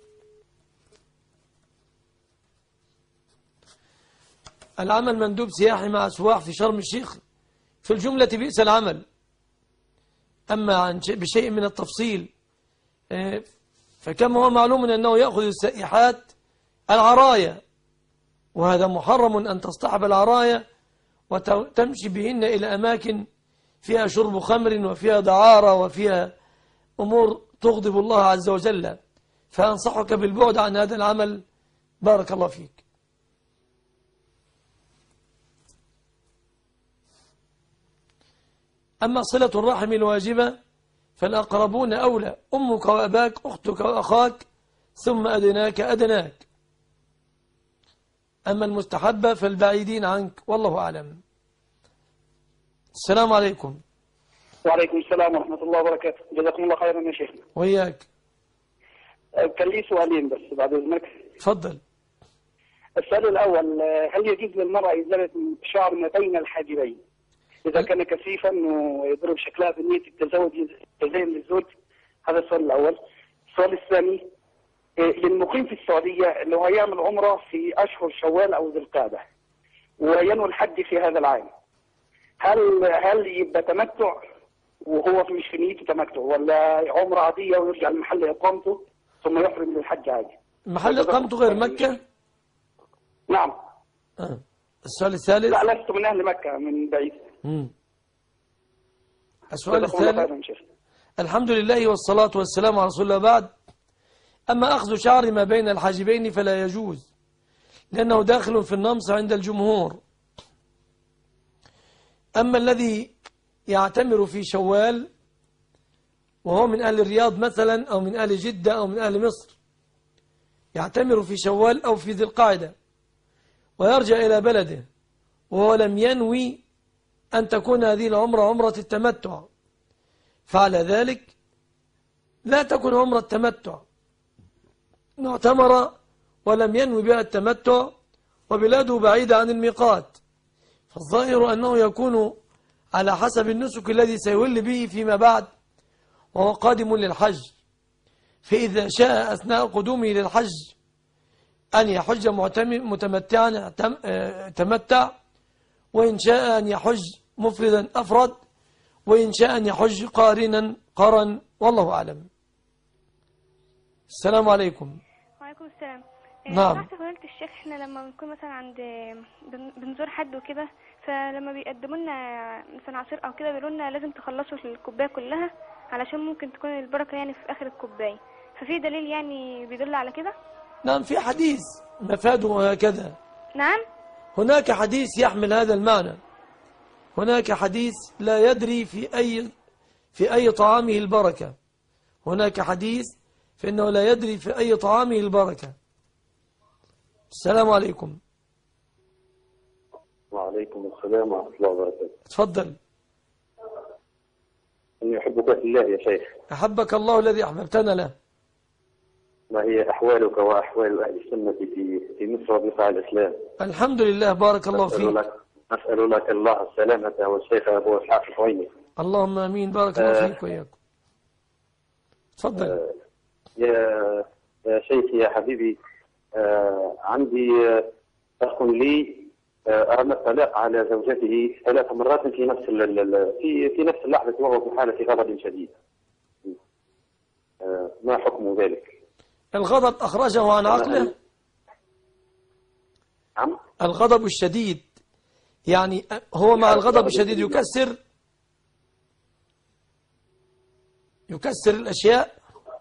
العمل مندوب سياحي مع سواح في شرم الشيخ في الجملة بئس العمل، أما عن بشيء من التفصيل فكما هو معلوم أنه يأخذ السائحات العرايا، وهذا محرم أن تصطحب العرايا وتمشي بهن إلى أماكن فيها شرب خمر وفيها دعارة وفيها أمور تغضب الله عز وجل، فأنصحك بالبعد عن هذا العمل. بارك الله فيك. أما صلة الرحم الواجبة فالأقربون أولى، أمك وأباك، أختك وأخاك، ثم أدناك أدناك. أما المستحبة فالبعيدين عنك، والله أعلم. السلام عليكم. وعليكم السلام ورحمة الله وبركاته. جزاكم الله خيرا يا شيخ. وإياك. كان لي سؤالين بس بعد إذنك. تفضل. السؤال الأول: هل يجوز للمرأة إزالة الشعر ما بين الحاجبين إذا كان كثيفا ويضرب شكلها بنية التزوج تزين للزوج؟ هذا السؤال الأول. السؤال الثاني: للمقيم في السعودية اللي هو يعمل عمرة في أشهر شوال أو ذي القعدة وينوي الحج في هذا العام، هل هل يبقى تمتع وهو مش في نيته تمتع، ولا عمرة عادية ويرجع لمحل إقامته ثم يحرم للحج عادي؟ محل إقامته غير مكة؟ نعم. آه. السؤال الثالث؟ لا لست من أهل مكة، من بعيد. مم. السؤال الثالث: الحمد لله والصلاة والسلام على رسول الله، بعد. أما أخذ شعر ما بين الحاجبين فلا يجوز، لأنه داخل في النمص عند الجمهور. أما الذي يعتمر في شوال وهو من أهل الرياض مثلا أو من أهل جدة أو من أهل مصر، يعتمر في شوال أو في ذي القعدة ويرجع إلى بلده وهو لم ينوي أن تكون هذه العمرة عمرة التمتع، فعلى ذلك لا تكون عمرة التمتع، اعتمر ولم ينوي بها التمتع وبلاده بعيدة عن الميقات، فالظاهر أنه يكون على حسب النسك الذي سيولي به فيما بعد وهو قادم للحج. فإذا شاء أثناء قدومه للحج أن يحج متمتعا تمتع، وإن شاء أن يحج مفردا أفرد، وإن شاء أن يحج قارنا قرن، والله أعلم. السلام عليكم. وعليكم السلام. نعم. تحت فضيلة الشيخ، احنا لما بنكون مثلا عند بن- بنزور حد وكده، فلما بيقدموا لنا مثلا عصير او كده بيقولوا لنا لازم تخلصوا الكوبايه كلها علشان ممكن تكون البركه يعني في اخر الكوبايه، ففي دليل يعني بيدل على كده؟ نعم، في حديث مفاده هكذا. نعم. هناك حديث يحمل هذا المعنى. هناك حديث لا يدري في أي في أي طعامه البركة. هناك حديث فإنه لا يدري في أي طعامه البركة. السلام عليكم. وعليكم السلام ورحمة الله وبركاته. تفضل. إني أحبك في الله يا شيخ. أحبك الله الذي أحببتنا له. ما هي أحوالك وأحوال أهل السنة في في مصر وبقاع الإسلام؟ الحمد لله، بارك الله أسأل فيك. لك أسأل لك الله السلامة والشيخ أبو إسحاق الحويني. اللهم آمين، بارك الله آه فيك وإياكم. تفضل. آه يا يا شيخي يا حبيبي، آه عندي أخ لي أرمى الطلاق على زوجته ثلاث مرات في نفس في في نفس اللحظة وهو في حالة غضب شديد. آه ما حكم ذلك؟ الغضب أخرجه عن عقله. نعم. الغضب الشديد يعني هو مع الغضب الشديد يكسر يكسر الأشياء.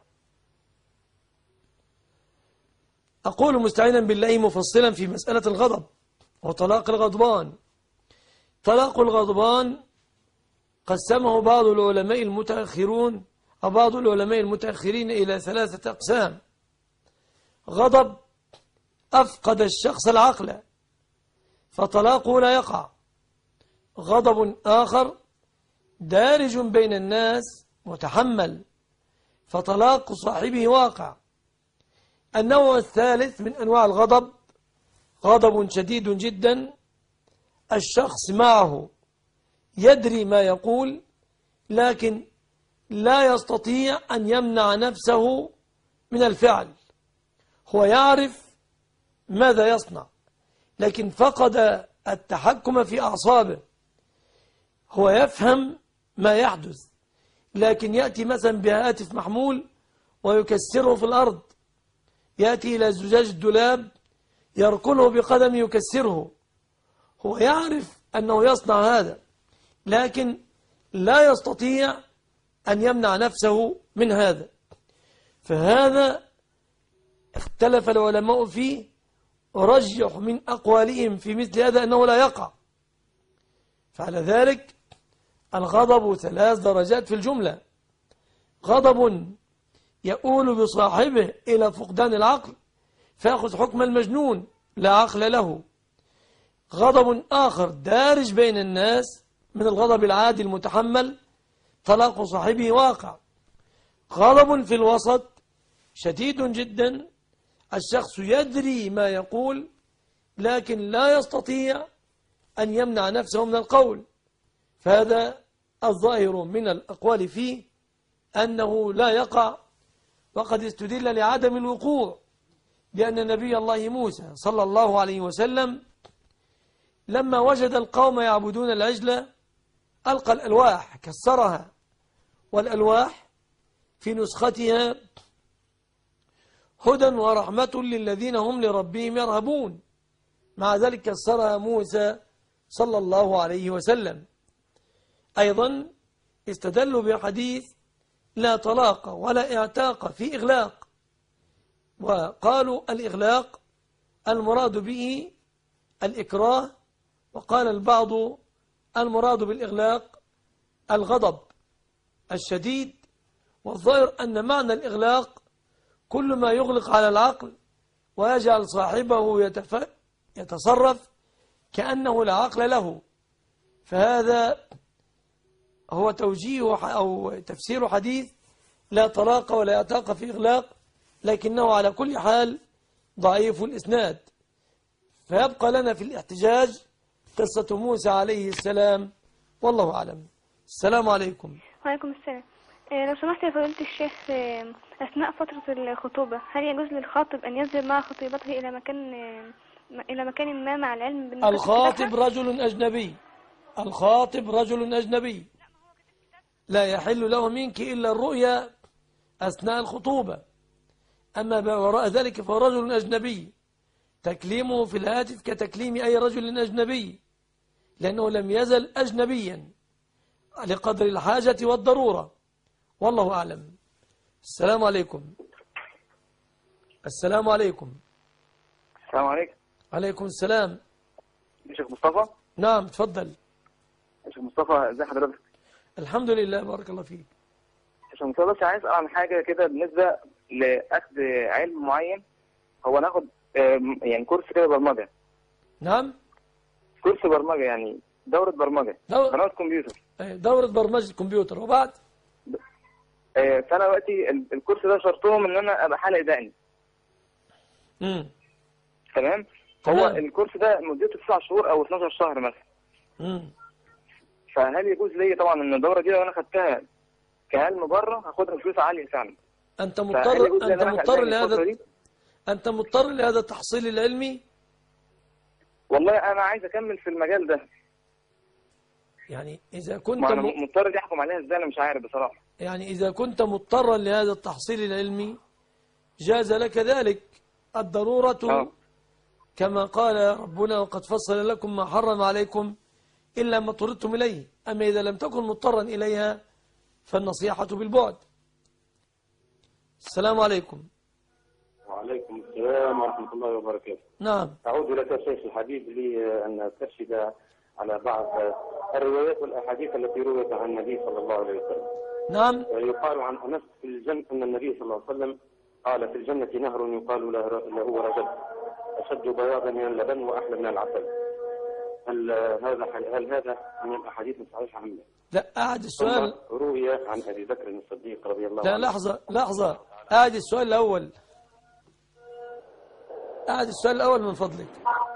أقول مستعينا بالله مفصلا في مسألة الغضب وطلاق الغضبان. طلاق الغضبان قسمه بعض العلماء المتأخرون أو بعض العلماء المتأخرين إلى ثلاثة أقسام. غضب أفقد الشخص العقل فطلاقه لا يقع. غضب آخر دارج بين الناس متحمل فطلاق صاحبه واقع. النوع الثالث من أنواع الغضب غضب شديد جدا الشخص معه يدري ما يقول لكن لا يستطيع أن يمنع نفسه من الفعل. هو يعرف ماذا يصنع لكن فقد التحكم في أعصابه. هو يفهم ما يحدث لكن يأتي مثلا بهاتف محمول ويكسره في الأرض، يأتي إلى زجاج الدولاب يركله بقدم يكسره. هو يعرف أنه يصنع هذا لكن لا يستطيع أن يمنع نفسه من هذا. فهذا اختلف العلماء فيه، ورجح من أقوالهم في مثل هذا أنه لا يقع. فعلى ذلك الغضب ثلاث درجات في الجملة. غضب يؤول بصاحبه إلى فقدان العقل فيأخذ حكم المجنون لا عقل له. غضب آخر دارج بين الناس من الغضب العادي المتحمل طلاق صاحبه واقع. غضب في الوسط شديد جدا الشخص يدري ما يقول لكن لا يستطيع أن يمنع نفسه من القول، فهذا الظاهر من الأقوال فيه أنه لا يقع. وقد استدل لعدم الوقوع بأن نبي الله موسى صلى الله عليه وسلم لما وجد القوم يعبدون العجل ألقى الألواح كسرها، والألواح في نسختها هدى ورحمة للذين هم لربهم يرهبون، مع ذلك كسرها موسى صلى الله عليه وسلم. أيضا استدلوا بحديث لا طلاق ولا اعتاق في إغلاق، وقالوا الإغلاق المراد به الإكراه، وقال البعض المراد بالإغلاق الغضب الشديد. والظاهر أن معنى الإغلاق كل ما يغلق على العقل ويجعل صاحبه يتف... يتصرف كأنه لا عقل له. فهذا هو توجيه أو تفسير حديث لا طلاق ولا يعتاق في إغلاق، لكنه على كل حال ضعيف الإسناد. فيبقى لنا في الاحتجاج قصة موسى عليه السلام، والله أعلم. السلام عليكم. وعليكم السلام. لو سمحت يا فضيلة الشيخ، أثناء فترة الخطوبة هل يجوز للخاطب أن يذهب مع خطيبته إلى مكان إلى مكان ما مع العلم بالنسبة الخاطب رجل أجنبي، الخاطب رجل أجنبي لا يحل له منك إلا الرؤيا أثناء الخطوبة، أما وراء ذلك فهو رجل أجنبي، تكليمه في الهاتف كتكليم أي رجل أجنبي، لأنه لم يزل أجنبيا لقدر الحاجة والضرورة، والله أعلم. السلام عليكم. السلام عليكم. السلام عليكم. عليكم السلام. شيخ مصطفى. نعم تفضل. شيخ مصطفى ازي حضرتك؟ الحمد لله بارك الله فيك. شيخ مصطفى بس عايز أعرف حاجة كده بالنسبة لأخذ علم معين. هو ناخد يعني كورس كده برمجة. نعم كورس برمجة يعني دورة برمجة دور... قناة كمبيوتر. دورة برمجة كمبيوتر. وبعد فأنا دلوقتي الكورس ده شرطهم إن أنا أبقى حلق دقني. امم تمام. تمام. هو الكورس ده مدته تسع شهور أو اتناشر شهر مثلا. امم فهل يجوز لي طبعا إن الدورة دي لو أنا خدتها كعلم بره هاخدها فلوس عالية فعلا؟ أنت مضطر أنت مضطر لهذا أنت مضطر لهذا التحصيل العلمي؟ والله أنا عايز أكمل في المجال ده. يعني إذا كنت ما أنا م... مضطر دي أحكم عليها إزاي أنا مش عارف بصراحة. يعني إذا كنت مضطرا لهذا التحصيل العلمي جاز لك ذلك. الضرورة أوه. كما قال ربنا وقد فصل لكم ما حرم عليكم إلا ما اضطررتم إليه. أما إذا لم تكن مضطرا إليها فالنصيحة بالبعد. السلام عليكم. وعليكم السلام ورحمة الله وبركاته. نعم. أعود لك شيخ الحبيب لي أن ترشد على بعض الروايات والأحاديث التي رويت عن النبي صلى الله عليه وسلم. نعم. يقال عن أنس في الجنة أن النبي صلى الله عليه وسلم قال في الجنة نهر يقال له رجل أشد بياضا من اللبن وأحلى من العسل. هل هذا هل هذا من الأحاديث الصحيحة أم لا؟ لا أعد السؤال. روي عن أبي بكر الصديق رضي الله عنه. لا لحظة لحظة أعد السؤال الأول. أعد السؤال الأول من فضلك.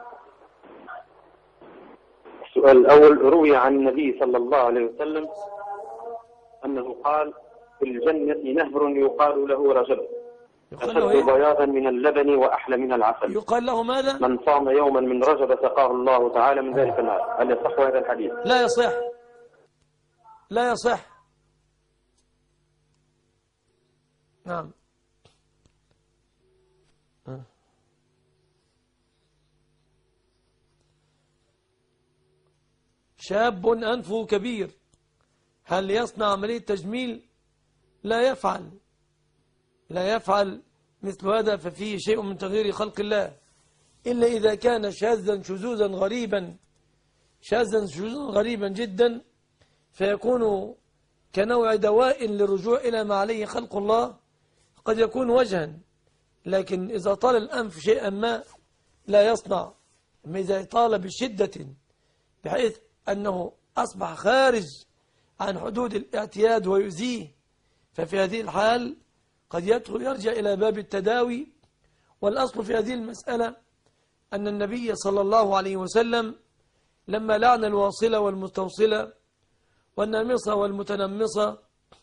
السؤال الأول روي عن النبي صلى الله عليه وسلم أنه قال في الجنة نهر يقال له رجل أشد بياضا من اللبن وأحلى من العسل. يقال له ماذا؟ من صام يوما من رجب سقاه الله تعالى من ذلك النهر. هل يصح هذا الحديث؟ لا يصح. لا يصح. نعم. شاب أنفه كبير هل يصنع عملية تجميل؟ لا يفعل لا يفعل مثل هذا، ففيه شيء من تغيير خلق الله، إلا إذا كان شاذا شذوذا غريبا شاذا شذوذا غريبا جدا، فيكون كنوع دواء للرجوع إلى ما عليه خلق الله، قد يكون وجها. لكن إذا طال الأنف شيئا ما لا يصنع. أما إذا طال بشدة بحيث أنه أصبح خارج عن حدود الاعتياد ويؤذيه، ففي هذه الحال قد يدخل يرجع إلى باب التداوي. والأصل في هذه المسألة أن النبي صلى الله عليه وسلم لما لعن الواصلة والمستوصلة والنامصة والمتنمصة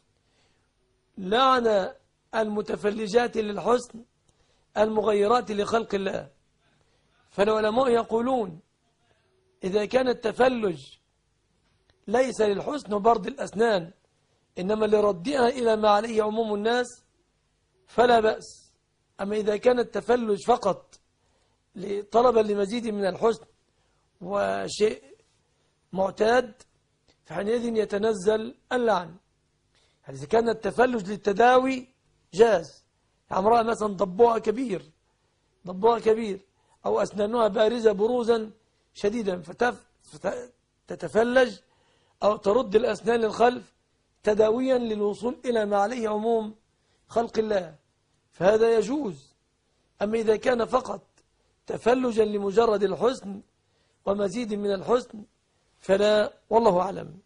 لعن المتفلجات للحسن المغيرات لخلق الله. فالعلماء يقولون إذا كان التفلج ليس للحسن برد الأسنان إنما لردها إلى ما عليه عموم الناس فلا بأس. أما إذا كان التفلج فقط طلبا لمزيد من الحسن وشيء معتاد فحينئذ يتنزل اللعن. إذا كان التفلج للتداوي جاز، امرأة مثلا ضبوها كبير ضبوها كبير أو أسنانها بارزة بروزا شديدا فتتفلج أو ترد الأسنان للخلف تداويا للوصول إلى ما عليه عموم خلق الله فهذا يجوز. أما إذا كان فقط تفلجا لمجرد الحسن ومزيد من الحسن فلا، والله أعلم.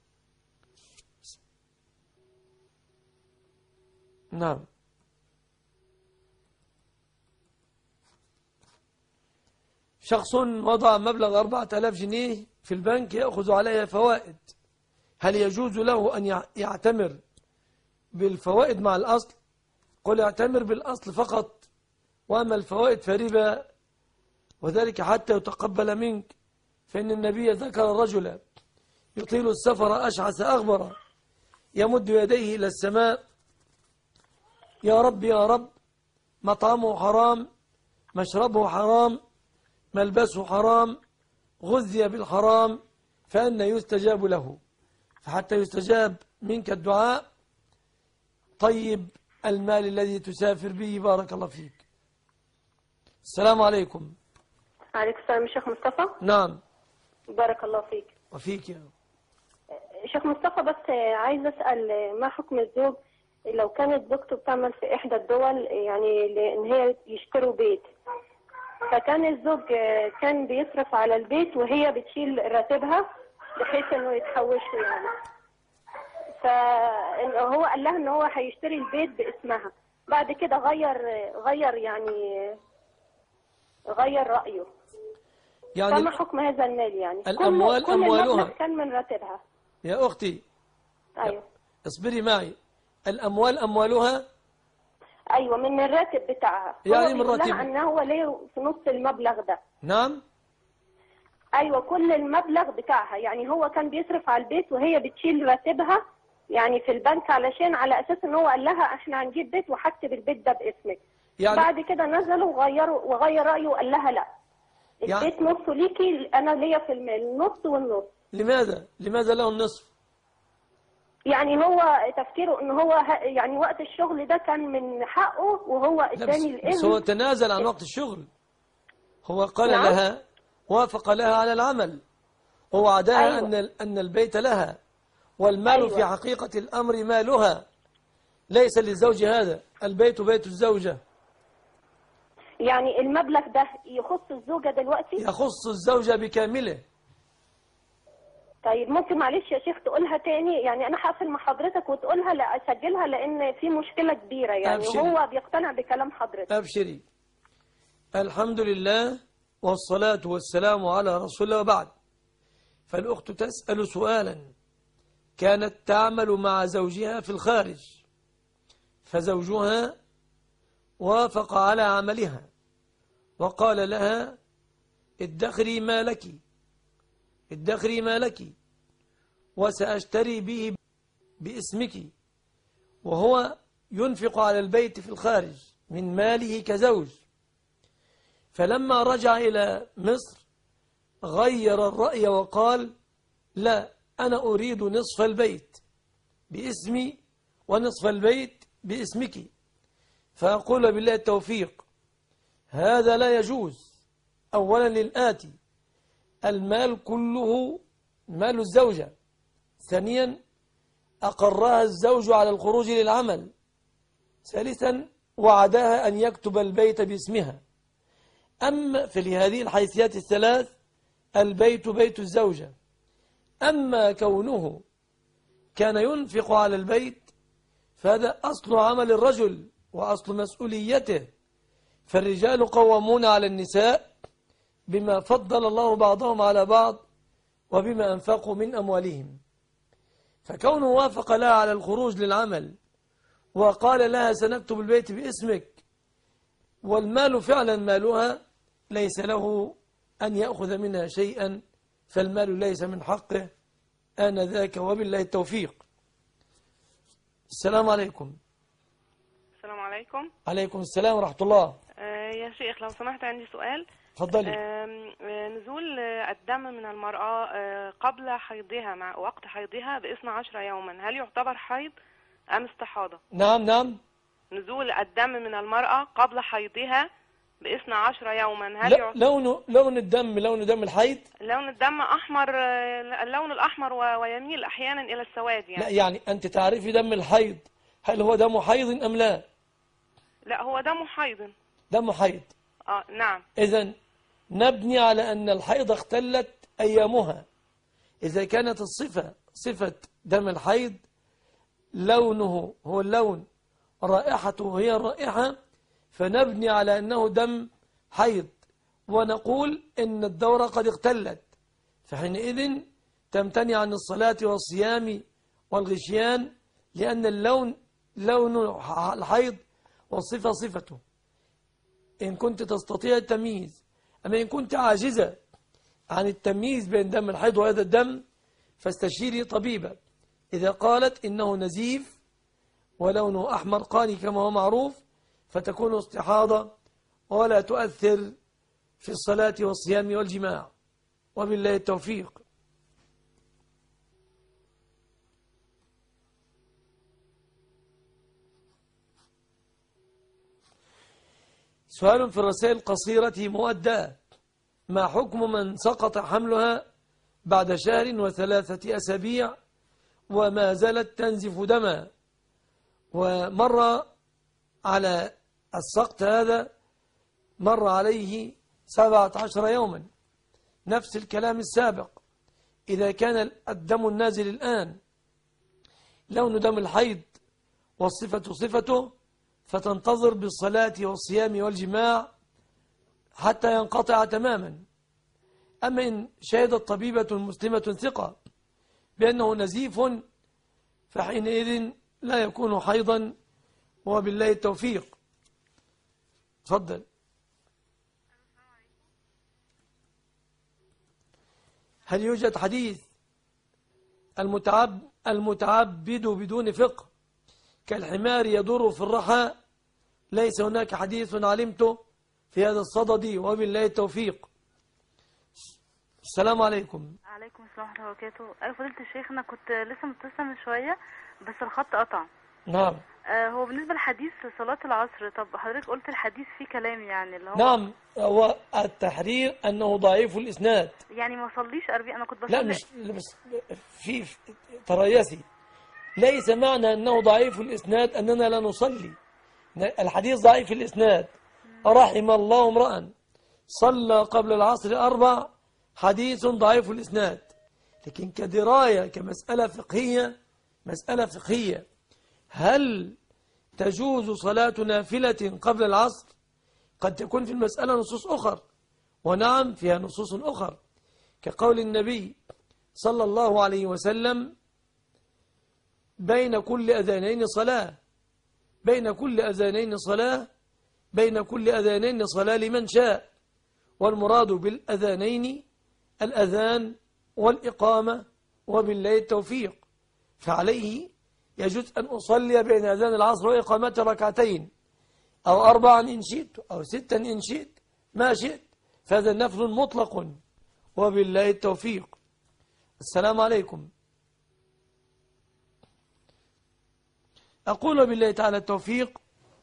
نعم. شخص وضع مبلغ أربعة آلاف جنيه في البنك يأخذ عليها فوائد، هل يجوز له أن يعتمر بالفوائد مع الأصل؟ قل يعتمر بالأصل فقط، وأما الفوائد فربا، وذلك حتى يتقبل منك، فإن النبي ذكر الرجل يطيل السفر أشعث أغبر يمد يديه إلى السماء: يا رب يا رب، مطعمه حرام، مشربه حرام، ملبسه حرام، غذي بالحرام، فأن يستجاب له؟ فحتى يستجاب منك الدعاء طيب المال الذي تسافر به. بارك الله فيك. السلام عليكم. عليكم السلام الشيخ مصطفى. نعم. بارك الله فيك. وفيك يا شيخ مصطفى، بس عايز أسأل ما حكم الزوج لو كانت زوجته بتعمل في إحدى الدول، يعني لأن هي يشتروا بيت، فكان الزوج كان بيصرف على البيت وهي بتشيل راتبها بحيث انه يتحوشه يعني، فهو قال لها ان هو هيشتري البيت باسمها، بعد كده غير غير يعني غير رأيه، يعني فما حكم هذا المال؟ يعني الأموال كل أموالها كان من راتبها. يا أختي أيوة اصبري معي، الأموال أموالها ايوه من الراتب بتاعها، يعني من راتب انه هو ليه في نص المبلغ ده. نعم ايوه كل المبلغ بتاعها، يعني هو كان بيصرف على البيت وهي بتشيل راتبها يعني في البنك، علشان على اساس ان هو قال لها احنا هنجيب بيت وهكتب البيت ده باسمك، يعني بعد كده نزلوا وغيروا وغير رايه وقال لها لا، البيت يعني نصه ليكي، انا ليا في المال النص والنص. لماذا لماذا له النصف؟ يعني هو تفكيره ان هو يعني وقت الشغل ده كان من حقه وهو اداني الاذن، بس هو تنازل عن وقت الشغل، هو قال نعم؟ لها وافق لها على العمل، هو وعدها أيوة. ان ان البيت لها، والمال أيوة. في حقيقة الامر مالها، ليس للزوج هذا، البيت بيت الزوجة. يعني المبلغ ده يخص الزوجة دلوقتي؟ يخص الزوجة بكامله. طيب ممكن معلش يا شيخ تقولها تاني؟ يعني انا هقفل مع حضرتك وتقولها، لا اسجلها لان في مشكلة كبيرة يعني. أبشري. هو بيقتنع بكلام حضرتك. ابشري. الحمد لله والصلاة والسلام على رسول الله، وبعد. فالأخت تسأل سؤالا، كانت تعمل مع زوجها في الخارج، فزوجها وافق على عملها وقال لها ادخري ما لك ادخري ما لك وسأشتري به باسمك، وهو ينفق على البيت في الخارج من ماله كزوج. فلما رجع إلى مصر غير الرأي وقال لا، أنا أريد نصف البيت باسمي ونصف البيت باسمك. فأقول بالله التوفيق، هذا لا يجوز. أولا للآتي، المال كله مال الزوجة. ثانيا أقرها الزوج على الخروج للعمل. ثالثا وعدها أن يكتب البيت باسمها. أما في هذه الحيثيات الثلاث البيت بيت الزوجة. أما كونه كان ينفق على البيت فهذا أصل عمل الرجل وأصل مسؤوليته، فالرجال قوامون على النساء بما فضل الله بعضهم على بعض وبما أنفقوا من أموالهم. فكونه وافق لها على الخروج للعمل وقال لها سنكتب البيت باسمك والمال فعلا مالها، ليس له أن يأخذ منها شيئا، فالمال ليس من حقه آنذاك، وبالله التوفيق. السلام عليكم. السلام عليكم. عليكم السلام ورحمة الله. آه يا شيخ لو سمحت عندي سؤال. تفضلي. آه نزول الدم من المرأة آه قبل حيضها مع وقت حيضها باثني عشر يوما، هل يعتبر حيض أم استحاضة؟ نعم نعم. نزول الدم من المرأة قبل حيضها باثني عشر يوما، هل يعتبر لون لون الدم لون دم الحيض؟ لون الدم أحمر، اللون الأحمر ويميل أحيانا إلى السواد يعني. لا يعني أنت تعرفي دم الحيض هل هو دم حيض أم لا؟ لا هو دم حيض. دم حيض. اه نعم. إذن نبني على أن الحيض اختلت أيامها. إذا كانت الصفة صفة دم الحيض لونه هو اللون، رائحته هي الرائحة، فنبني على أنه دم حيض، ونقول إن الدورة قد اختلت، فحينئذ تمتنع عن الصلاة والصيام والغشيان، لأن اللون لون الحيض والصفة صفته، إن كنت تستطيع التمييز. أما إن كنت عاجزة عن التمييز بين دم الحيض وهذا الدم فاستشيري طبيبا. إذا قالت إنه نزيف ولونه أحمر قاني كما هو معروف فتكون استحاضة ولا تؤثر في الصلاة والصيام والجماع، وبالله التوفيق. سؤال في الرسائل القصيرة مؤداة: ما حكم من سقط حملها بعد شهر وثلاثة أسابيع وما زالت تنزف دما، ومر على السقط هذا مر عليه سبعة عشر يوما، نفس الكلام السابق. إذا كان الدم النازل الآن لون دم الحيض والصفة صفته فتنتظر بالصلاة والصيام والجماع حتى ينقطع تماما. أما إن شهدت طبيبة مسلمة ثقة بأنه نزيف فحينئذ لا يكون حيضا، وبالله التوفيق. تفضل. هل يوجد حديث المتعب المتعبد بدون فقه كالحمار يدور في الرحى؟ ليس هناك حديث علمته في هذا الصدد، وبالله التوفيق. السلام عليكم. عليكم السلام ورحمة الله وبركاته. أيوة فضيلة الشيخ، أنا كنت لسه متصلة من شوية بس الخط قطع. نعم. آه هو بالنسبة لحديث صلاة العصر، طب حضرتك قلت الحديث فيه كلام يعني اللي هو نعم، هو التحرير أنه ضعيف الإسناد، يعني ما صليش أربعين. أنا كنت بصلي. لا مش بس في تريسي، ليس معنى أنه ضعيف الإسناد أننا لا نصلي. الحديث ضعيف الإسناد. رحم الله امرأ صلى قبل العصر أربع، حديث ضعيف الإسناد. لكن كدراية كمسألة فقهية، مسألة فقهية، هل تجوز صلاة نافلة قبل العصر؟ قد تكون في المسألة نصوص أخر، ونعم فيها نصوص أخر، كقول النبي صلى الله عليه وسلم: بين كل أذانين صلاة، بين كل أذانين صلاة، بين كل أذانين صلاة لمن شاء. والمراد بالأذانين الأذان والإقامة، وبالله التوفيق. فعليه يجوز أن أصلي بين أذان العصر وإقامة ركعتين أو أربعا إن شئت أو ستا إن شئت، ما شئت، فهذا نفل مطلق، وبالله التوفيق. السلام عليكم. أقول بالله تعالى التوفيق.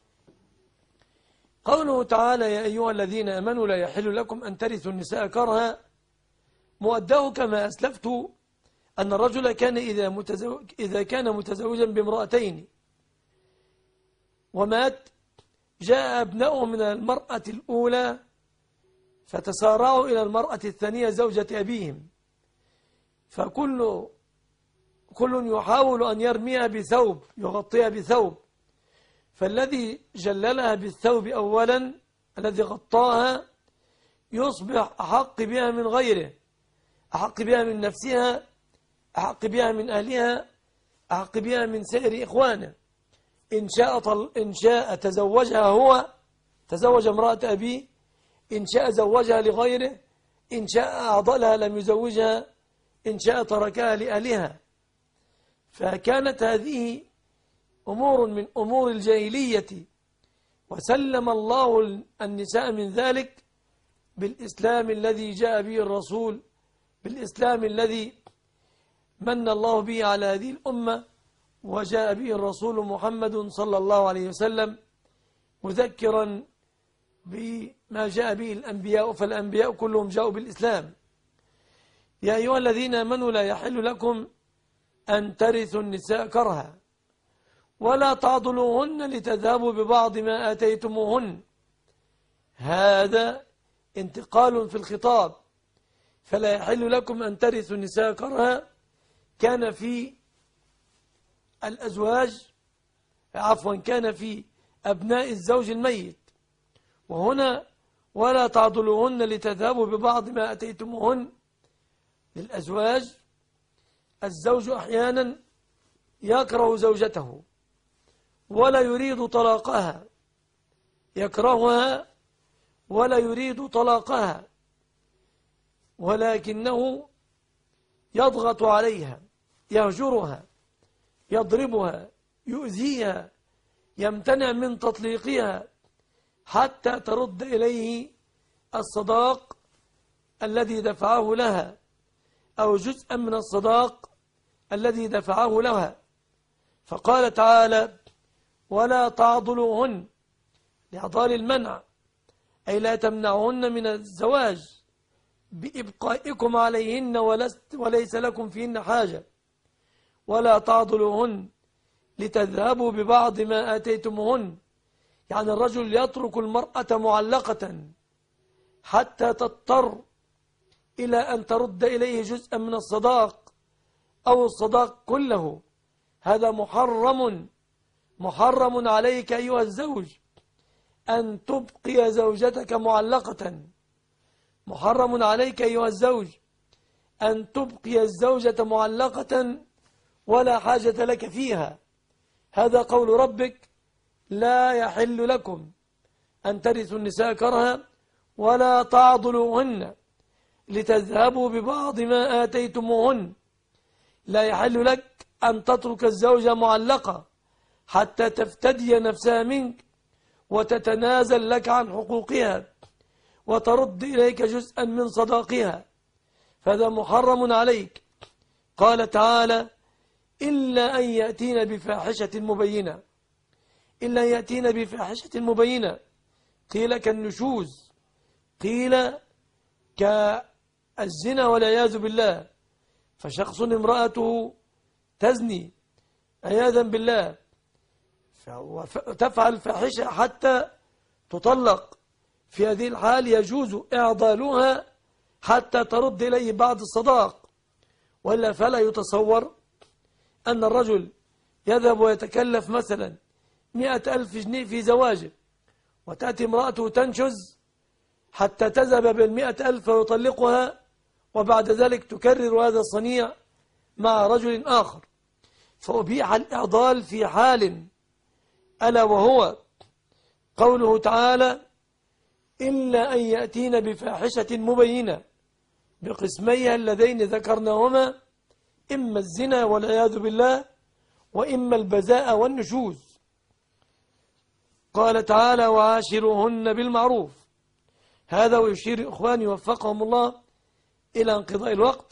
قوله تعالى: يا أيها الذين آمنوا لا يحل لكم أن ترثوا النساء كرها، مؤداه كما أسلفت أن الرجل كان إذا, متزوج إذا كان متزوجا بامرأتين ومات، جاء أبناؤه من المرأة الأولى فتسارعوا إلى المرأة الثانية زوجة أبيهم، فكل كل يحاول أن يرميها بثوب، يغطيها بثوب، فالذي جللها بالثوب أولا، الذي غطاها، يصبح أحق بها من غيره، أحق بها من نفسها، أحق بها من أهلها، أحق بها من سائر إخوانه. إن شاء, طل... إن شاء تزوجها هو، تزوج امرأة أبيه، إن شاء زوجها لغيره، إن شاء أعضلها لم يزوجها، إن شاء تركها لأهلها. فكانت هذه أمور من أمور الجاهلية، وسلم الله النساء من ذلك بالإسلام الذي جاء به الرسول، بالإسلام الذي من الله به على هذه الأمة، وجاء به الرسول محمد صلى الله عليه وسلم مذكرا بما جاء به الأنبياء، فالأنبياء كلهم جاءوا بالإسلام. يا أيها الذين آمنوا لا يحل لكم أن ترثوا النساء كرها ولا تعضلوهن لتذهبوا ببعض ما آتيتموهن. هذا انتقال في الخطاب، فلا يحل لكم أن ترثوا النساء كرها، كان في الأزواج عفوا كان في أبناء الزوج الميت. وهنا ولا تعضلوهن لتذهبوا ببعض ما أتيتموهن للأزواج. الزوج أحيانا يكره زوجته ولا يريد طلاقها، يكرهها ولا يريد طلاقها، ولكنه يضغط عليها، يهجرها، يضربها، يؤذيها، يمتنع من تطليقها حتى ترد إليه الصداق الذي دفعه لها أو جزءا من الصداق الذي دفعه لها. فقال تعالى: ولا تعضلوهن، لإعطال المنع، أي لا تمنعهن من الزواج بإبقائكم عليهن ولست وليس لكم فيهن حاجة. ولا تعضلوهن لتذهبوا ببعض ما آتيتموهن، يعني الرجل يترك المرأة معلقة حتى تضطر إلى أن ترد إليه جزءا من الصداق أو الصداق كله. هذا محرم محرم عليك أيها الزوج أن تبقي زوجتك معلقة. محرم عليك أيها الزوج أن تبقي الزوجة معلقة ولا حاجة لك فيها. هذا قول ربك: لا يحل لكم أن ترثوا النساء كرها ولا تعضلوهن لتذهبوا ببعض ما آتيتموهن. لا يحل لك أن تترك الزوجة معلقة حتى تفتدي نفسها منك وتتنازل لك عن حقوقها وترد إليك جزءا من صداقها، فهذا محرم عليك. قال تعالى: إلا أن يأتين بفاحشة مبينة. إلا أن يأتين بفاحشة مبينة، قيل كالنشوز، قيل كالزنا والعياذ بالله. فشخص امرأته تزني عياذا بالله وتفعل فاحشة حتى تطلق، في هذه الحال يجوز إعضالها حتى ترد إليه بعض الصداق. وإلا فلا يتصور أن الرجل يذهب ويتكلف مثلا مئة ألف جنيه في زواجه، وتأتي امرأته تنشز حتى تذهب بالمئة ألف ويطلقها، وبعد ذلك تكرر هذا الصنيع مع رجل آخر. فأبيح الإعضال في حال، ألا وهو قوله تعالى: إلا أن يأتين بفاحشة مبينة، بقسميها اللذين ذكرناهما: إما الزنا والعياذ بالله، وإما البذاء والنشوز. قال تعالى: وعاشروهن بالمعروف. هذا ويشير إخواني وفقهم الله إلى انقضاء الوقت،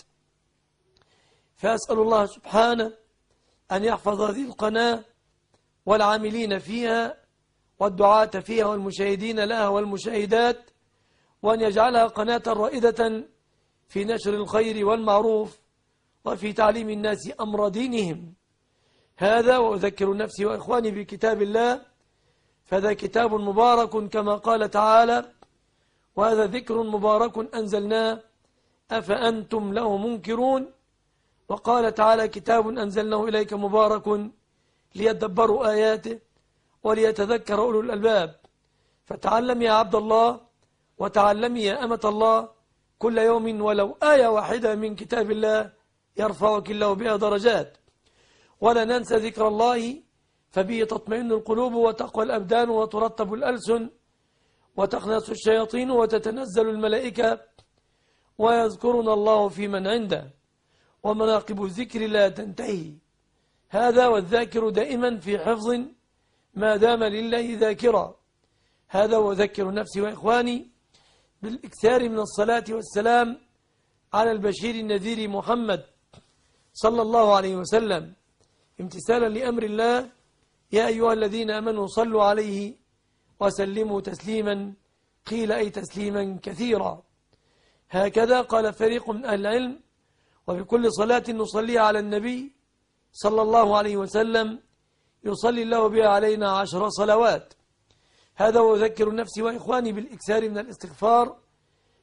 فأسأل الله سبحانه أن يحفظ هذه القناة والعاملين فيها والدعاة فيها والمشاهدين لها والمشاهدات، وأن يجعلها قناة رائدة في نشر الخير والمعروف وفي تعليم الناس أمر دينهم. هذا وأذكر نفسي وإخواني بكتاب الله، فهذا كتاب مبارك كما قال تعالى: وهذا ذكر مبارك أنزلناه أفأنتم له منكرون. وقال تعالى: كتاب أنزلناه إليك مبارك ليدبروا آياته وليتذكر أولو الألباب. فتعلم يا عبد الله وتعلمي يا أمة الله كل يوم ولو آية واحدة من كتاب الله يرفعك الله بها درجات. ولا ننسى ذكر الله، فبه تطمئن القلوب وتقوى الأبدان وترطب الألسن وتخنس الشياطين وتتنزل الملائكة ويذكرنا الله في من عنده، ومناقب الذكر لا تنتهي. هذا والذاكر دائما في حفظ ما دام لله ذاكرا. هذا وذكر نفسي وإخواني بالإكثار من الصلاة والسلام على البشير النذير محمد صلى الله عليه وسلم، امتثالا لأمر الله: يا أيها الذين آمنوا صلوا عليه وسلموا تسليما، قيل أي تسليما كثيرا. هكذا قال فريق من أهل العلم: وبكل صلاة نصليها على النبي صلى الله عليه وسلم يصلي الله بها علينا عشر صلوات. هذا وذكر نفسي وإخواني بالإكثار من الاستغفار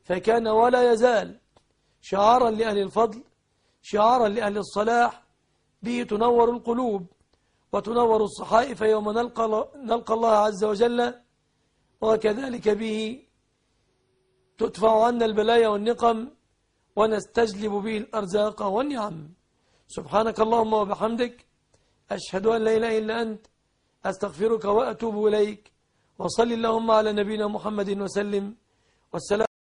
فكان ولا يزال شعارا لأهل الفضل، شعارا لأهل الصلاح، به تنور القلوب وتنور الصحائف يوم نلقى, نلقى الله عز وجل، وكذلك به تدفع عنا البلايا والنقم ونستجلب به الأرزاق والنعم. سبحانك اللهم وبحمدك، أشهد أن لا إله إلا أنت، أستغفرك وأتوب إليك، وصل اللهم على نبينا محمد وسلم، والسلام.